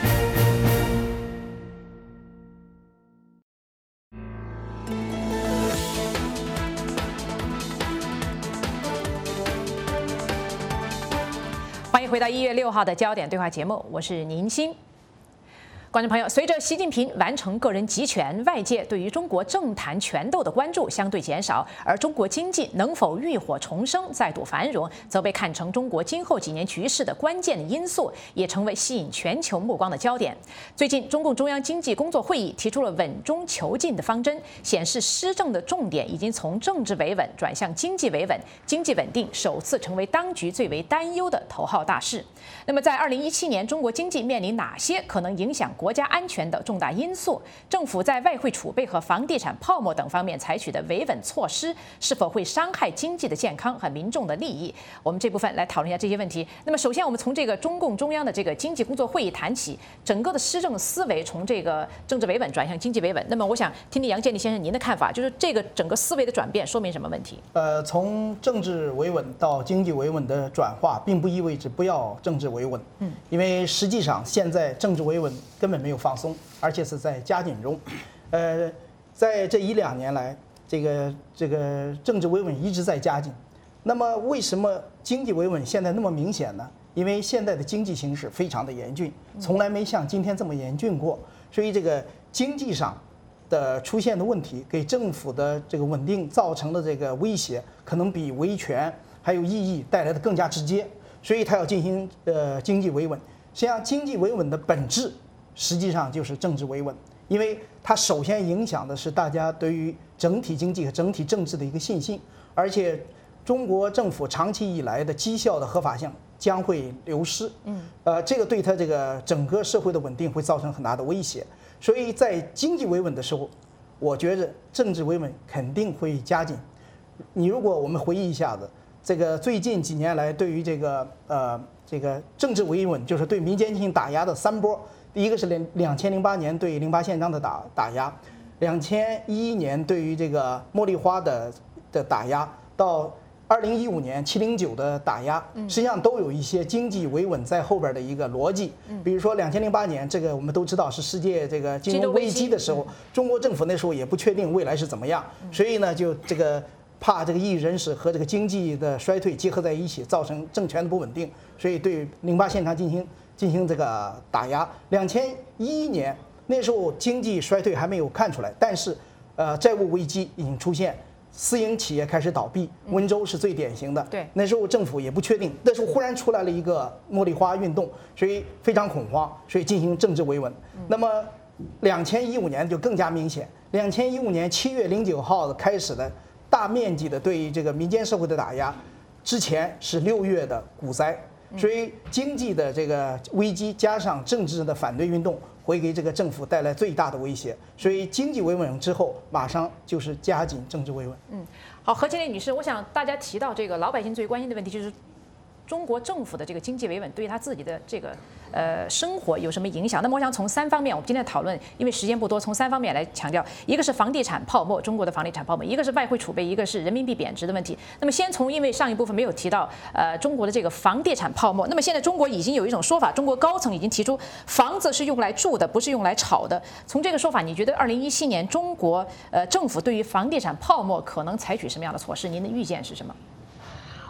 欢迎回到1月6号的焦点对话节目，我是宁鑫。观众朋友，随着习近平完成个人集权，外界对于中国政坛权斗的关注相对减少，而中国经济能否浴火重生、再度繁荣，则被看成中国今后几年局势的关键因素，也成为吸引全球目光的焦点。最近，中共中央经济工作会议提出了稳中求进的方针，显示施政的重点已经从政治维稳转向经济维稳，经济稳定首次成为当局最为担忧的头号大事。那么，在2017年，中国经济面临哪些可能影响国家安全的重大因素？政府在外汇储备和房地产泡沫等方面采取的维稳措施，是否会伤害经济的健康和民众的利益？我们这部分来讨论一下这些问题。那么，首先我们从这个中共中央的这个经济工作会议谈起，整个的施政思维从这个政治维稳转向经济维稳。那么，我想听听杨建立先生您的看法，就是这个整个思维的转变说明什么问题？ 从政治维稳到经济维稳的转化，并不意味着不要政治维稳，因为实际上现在政治维稳根本没有放松，而且是在加紧中。在这1-2年来，这个政治维稳一直在加紧。那么为什么经济维稳现在那么明显呢？因为现在的经济形势非常的严峻，从来没像今天这么严峻过，所以这个经济上的出现的问题，给政府的这个稳定造成的这个威胁，可能比维权还有异议带来的更加直接。所以它要进行经济维稳。实际上，经济维稳的本质实际上就是政治维稳，因为它首先影响的是大家对于整体经济和整体政治的一个信心，而且中国政府长期以来的绩效的合法性将会流失，这个对它这个整个社会的稳定会造成很大的威胁。所以在经济维稳的时候，我觉得政治维稳肯定会加紧。如果我们回忆一下子，这个最近几年来对于这个政治维稳，就是对民间进行打压的3波。第一个是2008年对08宪章的打压，2011年对于这个茉莉花的打压，到2015年709的打压，实际上都有一些经济维稳在后边的一个逻辑。比如说2008年，这个我们都知道是世界这个金融危机的时候，中国政府那时候也不确定未来是怎么样，所以呢就这个怕这个异议人士和这个经济的衰退结合在一起，造成政权的不稳定，所以对08宪章进行这个打压。2011年那时候经济衰退还没有看出来，但是债务危机已经出现，私营企业开始倒闭，温州是最典型的。 对， 那时候政府也不确定，那时候忽然出来了一个茉莉花运动，所以非常恐慌，所以进行政治维稳。那么2015年就更加明显，2015年7月09号开始的大面积的对于这个民间社会的打压，之前是6月的股灾。所以经济的这个危机加上政治的反对运动，会给这个政府带来最大的威胁。所以经济维稳之后，马上就是加紧政治维稳。 好，何建立女士，我想大家提到这个老百姓最关心的问题，就是中国政府的这个经济维稳对于他自己的这个生活有什么影响？那么我想从3方面，我们今天讨论，因为时间不多，从3方面来强调。一个是房地产泡沫，中国的房地产泡沫；一个是外汇储备；一个是人民币贬值的问题。那么先从，因为上一部分没有提到中国的这个房地产泡沫。那么现在中国已经有一种说法，中国高层已经提出，房子是用来住的，不是用来炒的。从这个说法，你觉得2017年中国政府对于房地产泡沫可能采取什么样的措施？您的预见是什么？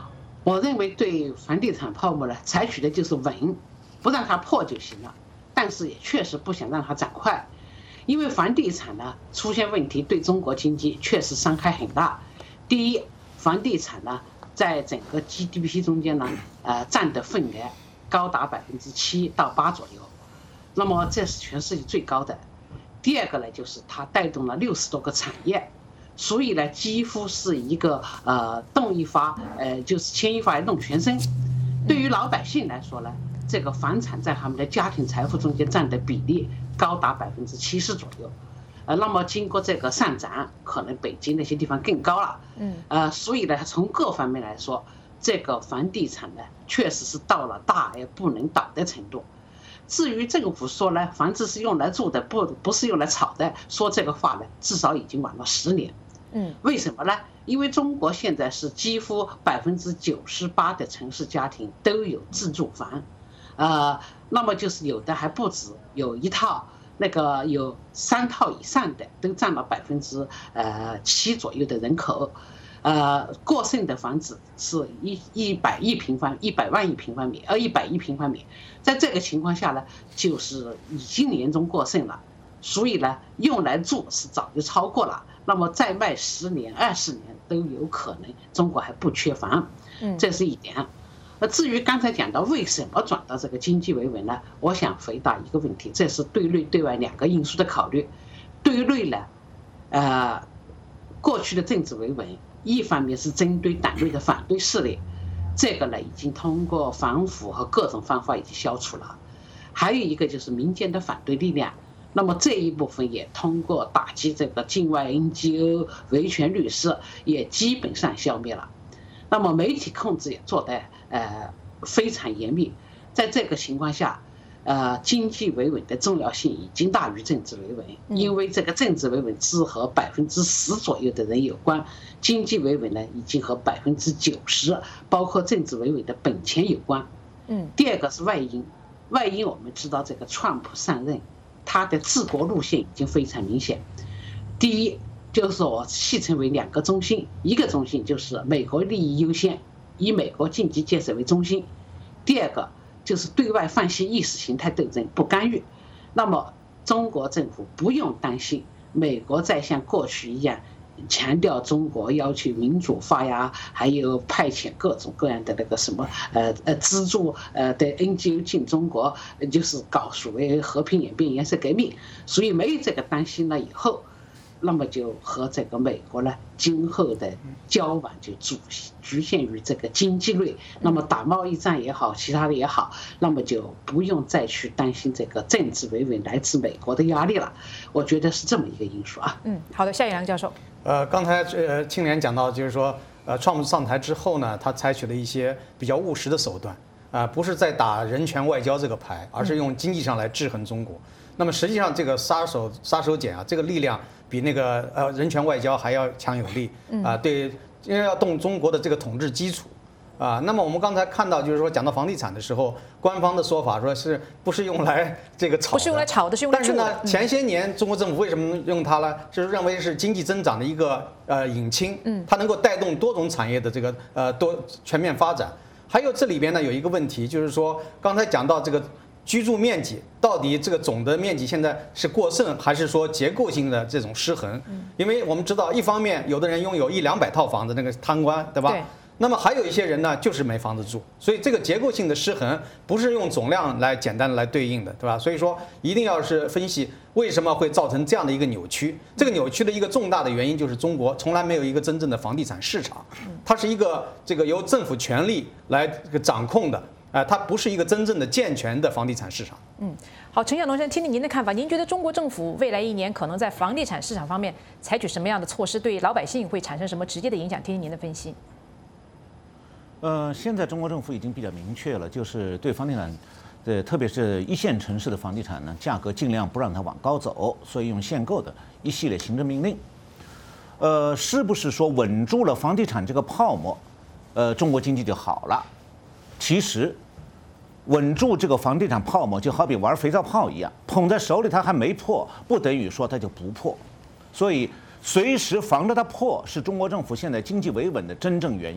我认为对房地产泡沫呢，采取的就是稳，不让它破就行了。但是也确实不想让它涨快，因为房地产呢出现问题，对中国经济确实伤害很大。第一，房地产呢在整个 GDP 中间呢，占的份额高达7%到8%左右，那么这是全世界最高的。第二个呢，就是它带动了60多个产业。所以呢，几乎是一个动一发，就是牵一发而动全身。对于老百姓来说呢，这个房产在他们的家庭财富中间占的比例高达70%左右。那么经过这个上涨，可能北京那些地方更高了。所以呢，从各方面来说，这个房地产呢，确实是到了大而不能倒的程度。至于政府说呢，房子是用来住的，不是用来炒的，说这个话呢，至少已经晚了10年。为什么呢？因为中国现在是几乎98%的城市家庭都有自住房，那么就是有的还不止，有1套，那个有3套以上的都占了7%左右的人口，过剩的房子是100亿平方米，100亿平方米，在这个情况下呢，就是已经严重过剩了，所以呢，用来住是早就超过了。那么再卖10年、20年都有可能，中国还不缺房，这是一点。至于刚才讲到为什么转到这个经济维稳呢？我想回答一个问题，这是对内对外2个因素的考虑。对内呢，过去的政治维稳，一方面是针对党内的反对势力，这个呢已经通过反腐和各种方法已经消除了；还有一个就是民间的反对力量。那么这一部分也通过打击这个境外 NGO、维权律师，也基本上消灭了。那么媒体控制也做得非常严密。在这个情况下，经济维稳的重要性已经大于政治维稳，因为这个政治维稳只和10%左右的人有关，经济维稳呢已经和90%，包括政治维稳的本钱有关。第二个是外因，外因我们知道这个川普上任。他的治国路线已经非常明显。第一，就是我戏称为2个中心，一个中心就是美国利益优先，以美国经济建设为中心；第二个就是对外放弃意识形态斗争，不干预。那么中国政府不用担心美国再像过去一样强调中国要求民主化呀，还有派遣各种各样的那个什么资助的 NGO 进中国，就是搞所谓和平演变、颜色革命，所以没有这个担心了以后，那么就和这个美国呢今后的交往就局限于这个经济类，那么打贸易战也好，其他的也好，那么就不用再去担心这个政治维稳来自美国的压力了。我觉得是这么一个因素啊。 好的，夏一良教授。 刚才青年讲到，就是说，川普上台之后呢，他采取了一些比较务实的手段，不是在打人权外交这个牌，而是用经济上来制衡中国。那么实际上，这个杀手锏啊，这个力量比那个人权外交还要强有力对，因为要动中国的这个统治基础。那么我们刚才看到，就是说讲到房地产的时候，官方的说法说是不是用来这个炒的？ 不是用来炒的，是用来住的。 但是呢，前些年中国政府为什么用它呢？是认为是经济增长的一个引擎，它能够带动多种产业的这个多全面发展。还有这里边呢有一个问题，就是说刚才讲到这个居住面积到底这个总的面积现在是过剩，还是说结构性的这种失衡？因为我们知道，一方面有的人拥有100-200套房子，那个贪官，对吧？对。那么还有一些人呢，就是没房子住，所以这个结构性的失衡不是用总量来简单的来对应的，对吧？所以说一定要是分析为什么会造成这样的一个扭曲。这个扭曲的一个重大的原因就是中国从来没有一个真正的房地产市场，它是一个这个由政府权力来掌控的，它不是一个真正的健全的房地产市场。 好，陈小龙先生，听听您的看法。您觉得中国政府未来1年可能在房地产市场方面采取什么样的措施，对老百姓会产生什么直接的影响？听听您的分析。 现在中国政府已经比较明确了，就是对房地产，特别是1线城市的房地产呢，价格尽量不让它往高走，所以用限购的一系列行政命令。是不是说稳住了房地产这个泡沫，中国经济就好了？其实，稳住这个房地产泡沫就好比玩肥皂泡一样，捧在手里它还没破，不等于说它就不破。所以，随时防着它破是中国政府现在经济维稳的真正原因。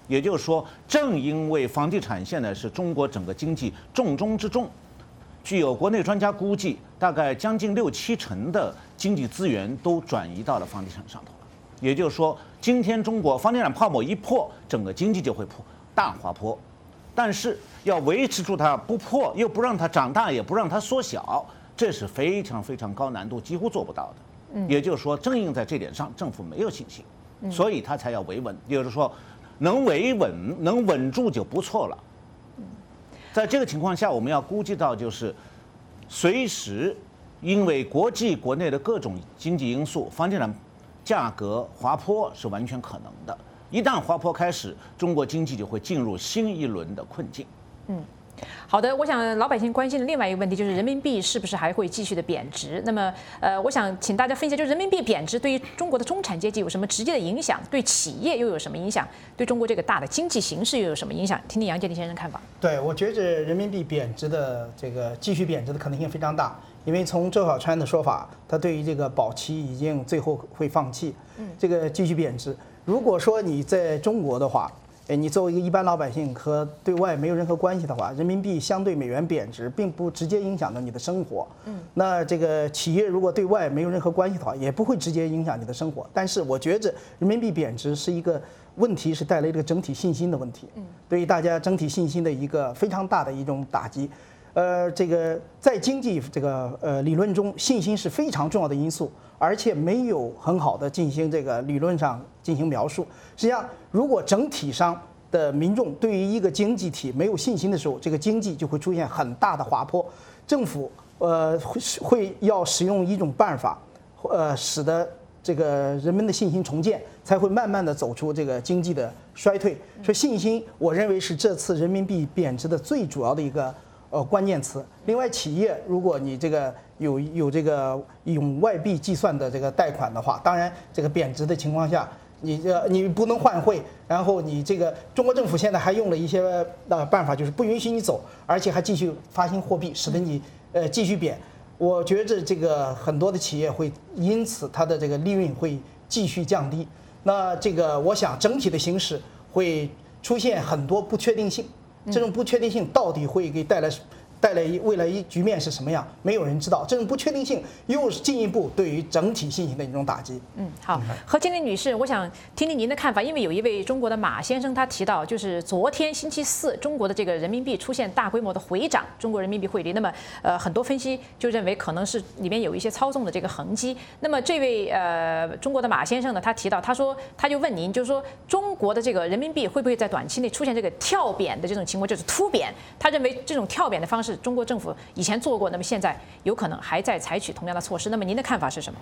也就是说，正因为房地产现在是中国整个经济重中之重，具有国内专家估计，大概将近6、7成的经济资源都转移到了房地产上头了。也就是说，今天中国房地产泡沫一破，整个经济就会大滑坡。但是要维持住它不破，又不让它长大，也不让它缩小，这是非常非常高难度，几乎做不到的。也就是说，正因在这点上，政府没有信心，所以他才要维稳。也就是说，能维稳、能稳住就不错了。在这个情况下，我们要估计到，就是随时因为国际、国内的各种经济因素，房地产价格滑坡是完全可能的。一旦滑坡开始，中国经济就会进入新一轮的困境。 好的，我想老百姓关心的另外一个问题就是人民币是不是还会继续的贬值？那么，我想请大家分析，就是人民币贬值对于中国的中产阶级有什么直接的影响？对企业又有什么影响？对中国这个大的经济形势又有什么影响？听听杨洁篪先生看法。 对，我觉得人民币贬值的这个继续贬值的可能性非常大，因为从周小川的说法，他对于这个保期已经最后会放弃，这个继续贬值。如果说你在中国的话，你作为一个一般老百姓和对外没有任何关系的话，人民币相对美元贬值，并不直接影响到你的生活。那这个企业如果对外没有任何关系的话，也不会直接影响你的生活。但是我觉着人民币贬值是一个问题，是带来这个整体信心的问题，对于大家整体信心的一个非常大的一种打击。这个在经济这个理论中，信心是非常重要的因素，而且没有很好的进行这个理论上进行描述。实际上，如果整体上的民众对于一个经济体没有信心的时候，这个经济就会出现很大的滑坡。政府会要使用一种办法，使得这个人们的信心重建，才会慢慢的走出这个经济的衰退。所以信心，我认为是这次人民币贬值的最主要的一个关键词。另外，企业如果你这个有这个用外币计算的这个贷款的话，当然这个贬值的情况下，你不能换汇，然后你这个中国政府现在还用了一些办法，就是不允许你走，而且还继续发行货币，使得你继续贬。我觉着这个很多的企业会因此它的这个利润会继续降低。那这个我想整体的形势会出现很多不确定性。这种不确定性到底会给带来未来局面是什么样，没有人知道。这种不确定性又是进一步对于整体信心的一种打击。 好，何金玲女士，我想听听您的看法，因为有一位中国的马先生他提到，就是昨天星期四，中国的这个人民币出现大规模的回涨，中国人民币汇率。那么很多分析就认为可能是里面有一些操纵的这个痕迹。那么这位中国的马先生呢，他提到，他就问您，就是说中国的这个人民币会不会在短期内出现这个跳贬的这种情况，就是突贬？他认为这种跳贬的方式，中国政府以前做过，那么现在有可能还在采取同样的措施。那么您的看法是什么？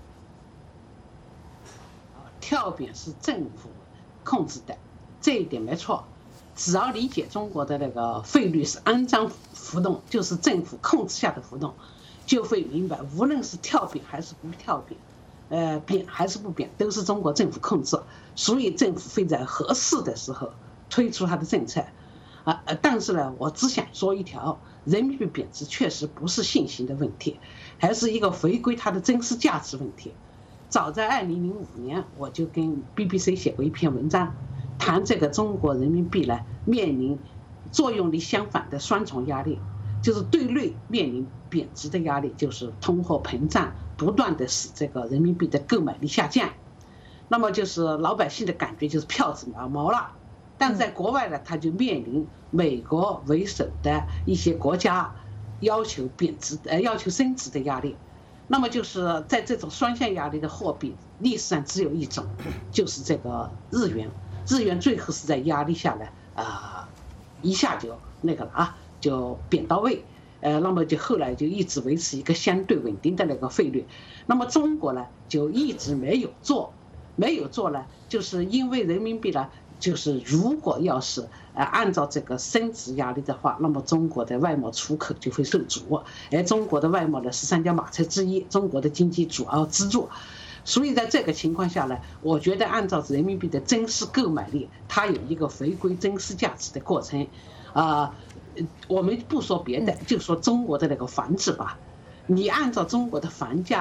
跳贬是政府控制的，这一点没错。只要理解中国的那个汇率是肮脏浮动，就是政府控制下的浮动，就会明白，无论是跳贬还是不跳贬，贬还是不贬，都是中国政府控制。所以政府会在合适的时候推出它的政策。但是呢，我只想说一条，人民币贬值确实不是信心的问题，还是一个回归它的真实价值问题。早在2005年，我就跟 BBC 写过一篇文章，谈这个中国人民币呢面临作用力相反的双重压力，就是对内面临贬值的压力，就是通货膨胀不断的使这个人民币的购买力下降，那么就是老百姓的感觉就是票子毛毛了。但是在国外呢，他就面临美国为首的一些国家要求贬值、要求升值的压力。那么就是在这种双向压力的货币，历史上只有一种，就是这个日元。日元最后是在压力下呢，一下就那个了就贬到位。那么就后来就一直维持一个相对稳定的那个汇率。那么中国呢，就一直没有做呢，就是因为人民币呢。就是如果要是按照这个升值压力的话，那么中国的外贸出口就会受阻，而中国的外贸呢是3驾马车之一，中国的经济主要支柱。所以在这个情况下呢，我觉得按照人民币的真实购买力，它有一个回归真实价值的过程。我们不说别的，就说中国的那个房子吧，你按照中国的房价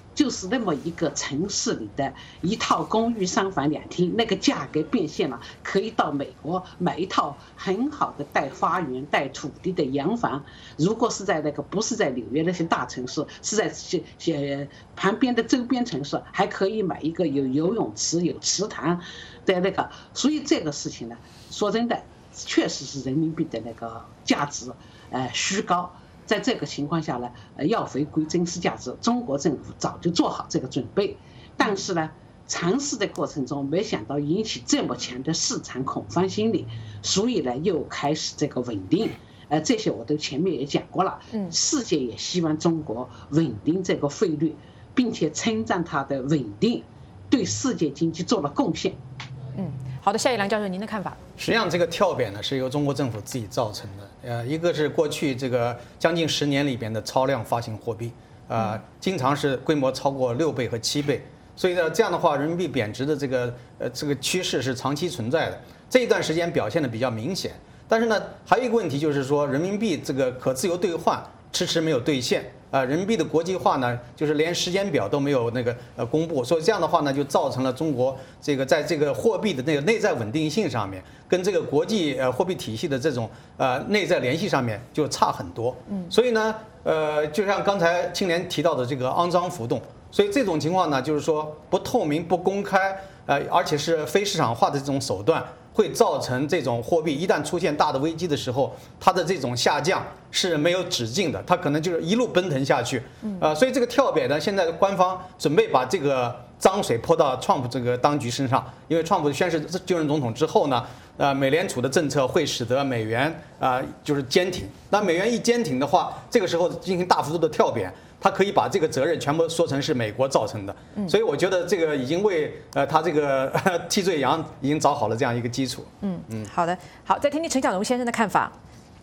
就是那么一个城市里的一套公寓3房2厅，那个价格变现了，可以到美国买一套很好的带花园、带土地的洋房。如果是在那个不是在纽约那些大城市，是在旁边的周边城市，还可以买一个有游泳池、有池塘的那个。所以这个事情呢，说真的，确实是人民币的那个价值虚高。在这个情况下呢，要回归真实价值，中国政府早就做好这个准备，但是呢，尝试的过程中没想到引起这么强的市场恐慌心理，所以呢又开始这个稳定，这些我都前面也讲过了，世界也希望中国稳定这个汇率，并且称赞它的稳定对世界经济做了贡献。 好的，夏一良教授，您的看法？ 实际上，这个跳贬呢是由中国政府自己造成的。一个是过去这个将近10年里边的超量发行货币，经常是规模超过6倍和7倍，所以呢，这样的话，人民币贬值的这个趋势是长期存在的。这一段时间表现的比较明显，但是呢，还有一个问题就是说，人民币这个可自由兑换迟迟没有兑现。人民币的国际化呢，就是连时间表都没有那个公布，所以这样的话呢，就造成了中国这个在这个货币的那个内在稳定性上面，跟这个国际货币体系的这种内在联系上面就差很多。所以呢，就像刚才青年提到的这个肮脏浮动，所以这种情况呢，就是说不透明、不公开，而且是非市场化的这种手段，会造成这种货币一旦出现大的危机的时候，它的这种下降是没有止境的，它可能就是一路奔腾下去。所以这个跳贬呢，现在官方准备把这个脏水泼到川普这个当局身上，因为川普宣誓就任总统之后呢，美联储的政策会使得美元就是坚挺。那美元一坚挺的话，这个时候进行大幅度的跳贬，他可以把这个责任全部说成是美国造成的。所以我觉得这个已经为他这个替罪羊已经找好了这样一个基础。 好的，好，再听听陈小龙先生的看法。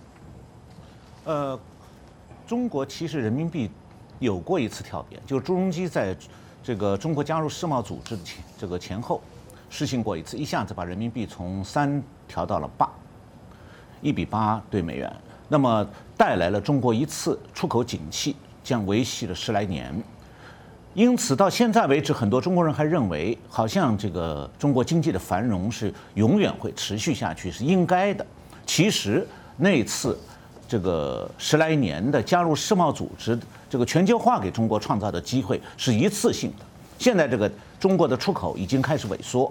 中国其实人民币有过一次跳贬，就是朱镕基在这个中国加入世贸组织的前后实行过一次，一下子把人民币从3调到了8，1比8对美元，那么带来了中国一次出口景气，将维系了10来年。因此到现在为止，很多中国人还认为，好像这个中国经济的繁荣是永远会持续下去，是应该的。其实那次这个10来年的加入世贸组织，这个全球化给中国创造的机会是一次性的。现在这个中国的出口已经开始萎缩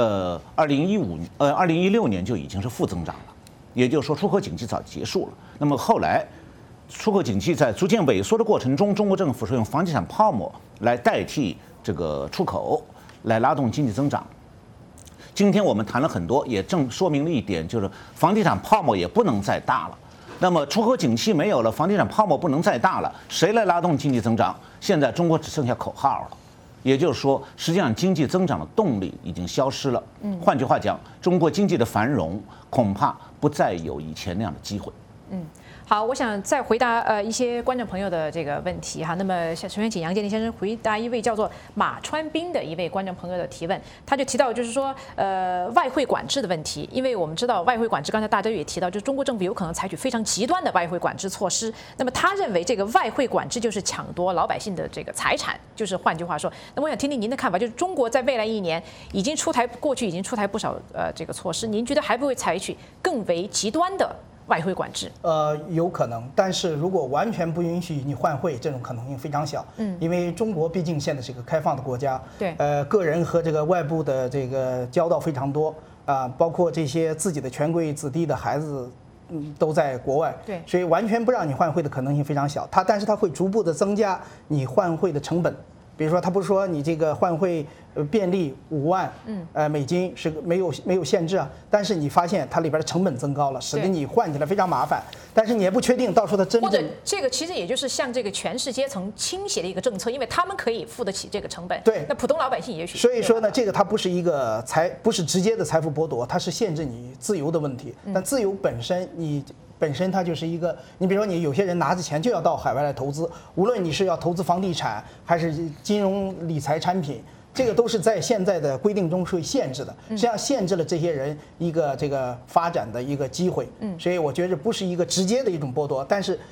，2016年就已经是负增长了，也就是说出口景气早结束了。那么后来出口景气在逐渐萎缩的过程中，中国政府是用房地产泡沫来代替这个出口，来拉动经济增长。今天我们谈了很多，也正说明了一点，就是房地产泡沫也不能再大了。那么出口景气没有了，房地产泡沫不能再大了，谁来拉动经济增长？现在中国只剩下口号了，也就是说，实际上经济增长的动力已经消失了。换句话讲，中国经济的繁荣恐怕不再有以前那样的机会。 好，我想再回答一些观众朋友的这个问题哈。那么首先请杨建林先生回答一位叫做马川斌的一位观众朋友的提问，他就提到就是说外汇管制的问题，因为我们知道外汇管制，刚才大家也提到，就是中国政府有可能采取非常极端的外汇管制措施。那么他认为这个外汇管制就是抢夺老百姓的这个财产，就是换句话说，那么我想听听您的看法，就是中国在未来1年过去已经出台不少这个措施，您觉得还不会采取更为极端的外汇管制？ 有可能，但是如果完全不允许你换汇，这种可能性非常小。因为中国毕竟现在是个开放的国家， 对， 个人和这个外部的这个交道非常多包括这些自己的权贵子弟的孩子。都在国外， 对， 所以完全不让你换汇的可能性非常小。但是它会逐步的增加你换汇的成本。比如说，他不是说你这个换汇便利5万美金是没有限制啊，但是你发现它里边的成本增高了，使得你换起来非常麻烦。但是你也不确定到时候它真正或者这个其实也就是向这个权势阶层倾斜的一个政策，因为他们可以付得起这个成本。 对， 那普通老百姓也许。 所以说呢，这个它不是一个不是直接的财富剥夺，它是限制你自由的问题。但自由本身它就是一个，你比如说你有些人拿着钱就要到海外来投资，无论你是要投资房地产还是金融理财产品，这个都是在现在的规定中是会限制的，实际上限制了这些人一个这个发展的一个机会。所以我觉得不是一个直接的一种剥夺，但是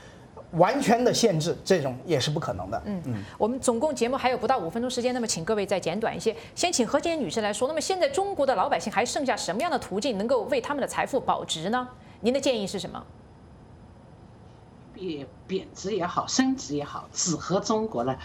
完全的限制，这种也是不可能的。 我们总共节目还有不到5分钟时间，那么请各位再简短一些。先请何洁女士来说，那么现在中国的老百姓还剩下什么样的途径能够为他们的财富保值呢？您的建议是什么？ 贬值也好，升值也好，只和中国的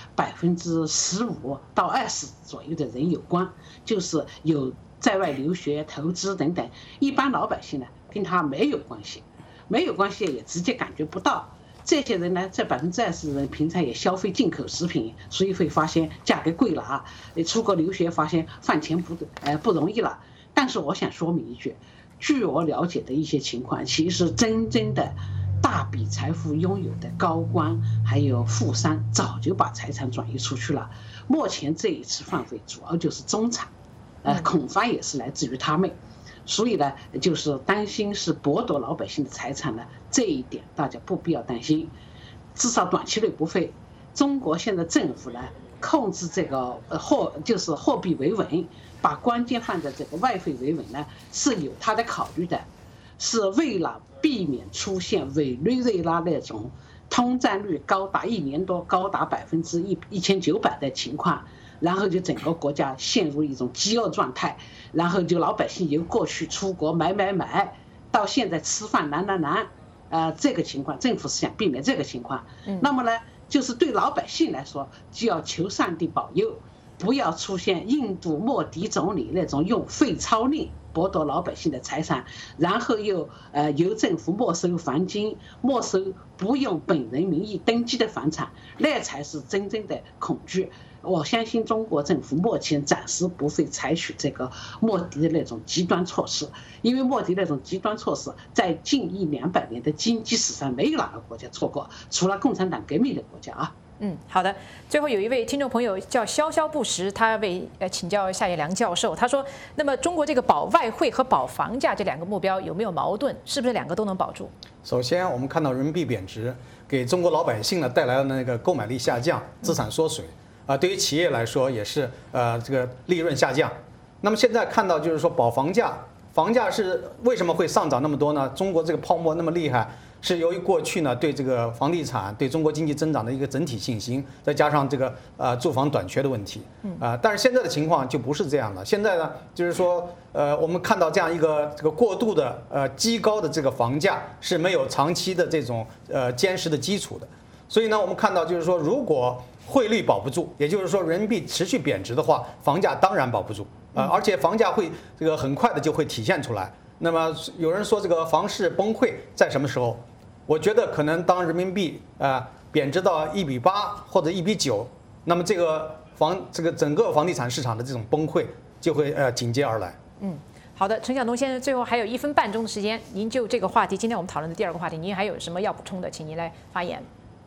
15%到20%左右的人有关，就是有在外留学、投资等等。一般老百姓呢，跟他没有关系，没有关系也直接感觉不到。这些人呢，这20%的人平常也消费进口食品，所以会发现价格贵了啊。出国留学发现饭钱不容易了。但是我想说明一句，据我了解的一些情况，其实真正的大笔财富拥有的高官还有富商，早就把财产转移出去了。目前这一次放费主要就是中产，恐慌也是来自于他们。所以呢，就是担心是剥夺老百姓的财产呢，这一点大家不必要担心，至少短期内不会。中国现在政府呢，控制这个货币维稳，把关键放在这个外汇维稳呢，是有它的考虑的，是为了避免出现委内瑞拉那种通胀率高达1年多高达1900%的情况。然后就整个国家陷入一种饥饿状态，然后就老百姓由过去出国买，到现在吃饭难，这个情况政府是想避免这个情况。那么呢，就是对老百姓来说，就要求上帝保佑，不要出现印度莫迪总理那种用废钞令剥夺老百姓的财产，然后又由政府没收房金，没收不用本人名义登记的房产，那才是真正的恐惧。我相信中国政府目前暂时不会采取这个莫迪的那种极端措施，因为莫迪那种极端措施在近100-200年的经济史上没有哪个国家做过，除了共产党革命的国家啊。 好的。最后有一位听众朋友叫潇潇不时，他为请教夏业良教授，他说：那么中国这个保外汇和保房价这2个目标有没有矛盾？是不是2个都能保住？ 首先，我们看到人民币贬值给中国老百姓呢带来了那个购买力下降、资产缩水。对于企业来说也是这个利润下降。那么现在看到就是说保房价，房价是为什么会上涨那么多呢？中国这个泡沫那么厉害，是由于过去呢对这个房地产对中国经济增长的一个整体信心，再加上这个住房短缺的问题但是现在的情况就不是这样了。现在呢就是说我们看到这样一个这个过度的极高的这个房价是没有长期的这种坚实的基础的。所以呢我们看到就是说，如果汇率保不住，也就是说人民币持续贬值的话，房价当然保不住而且房价会这个很快的就会体现出来。那么有人说这个房市崩溃在什么时候？我觉得可能当人民币贬值到1比8或者1比9，那么这个整个房地产市场的这种崩溃就会紧接而来。 好的，陈晓东先生，最后还有1分半钟的时间，您就这个话题，今天我们讨论的第2个话题，您还有什么要补充的，请您来发言。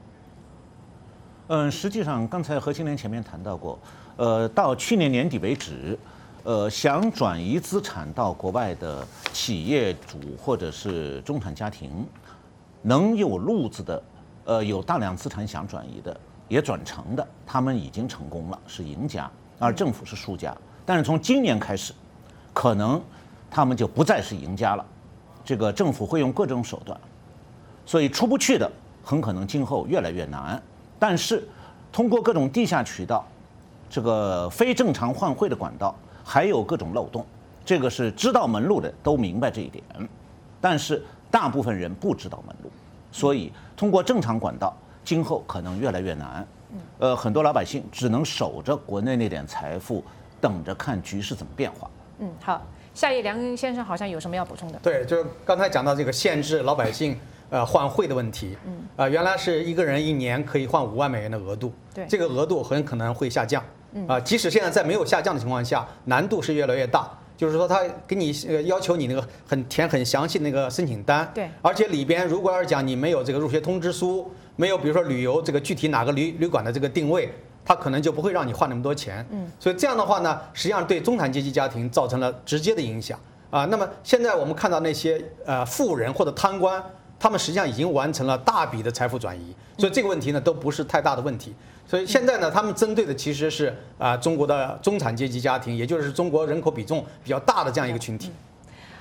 实际上刚才何青莲前面谈到过，到去年年底为止，想转移资产到国外的企业主或者是中产家庭，能有路子的，有大量资产想转移的，也转成的，他们已经成功了，是赢家，而政府是输家。但是从今年开始，可能他们就不再是赢家了，这个政府会用各种手段，所以出不去的很可能今后越来越难。但是通过各种地下渠道，这个非正常换汇的管道，还有各种漏洞，这个是知道门路的都明白这一点，但是大部分人不知道门路，所以通过正常管道，今后可能越来越难。很多老百姓只能守着国内那点财富，等着看局势怎么变化。 好，夏业良先生好像有什么要补充的？ 对，就是刚才讲到这个限制老百姓换汇的问题，原来是一个人1年可以换5万美元的额度， 对， 这个额度很可能会下降，即使现在在没有下降的情况下，难度是越来越大。就是说，他给你要求你那个很详细的那个申请单， 对， 而且里边如果要是讲你没有这个入学通知书，没有比如说旅游这个具体哪个旅馆的这个定位，他可能就不会让你换那么多钱，所以这样的话呢，实际上对中产阶级家庭造成了直接的影响那么现在我们看到那些富人或者贪官，他们实际上已经完成了大笔的财富转移，所以这个问题呢都不是太大的问题。所以现在呢，他们针对的其实是中国的中产阶级家庭，也就是中国人口比重比较大的这样一个群体。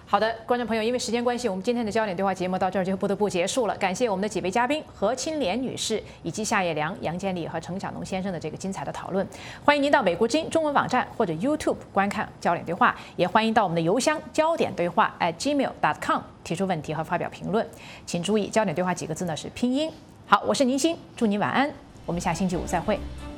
好的，观众朋友，因为时间关系，我们今天的焦点对话节目到这儿就不得不结束了。感谢我们的几位嘉宾何清莲女士以及夏叶良、杨建立和程小农先生的这个精彩的讨论。欢迎您到美国之音中文网站或者 YouTube 观看焦点对话，也欢迎到我们的邮箱焦点对话@gmail.com 提出问题和发表评论。请注意，焦点对话几个字呢是拼音。好，我是宁鑫，祝您晚安，我们下星期五再会。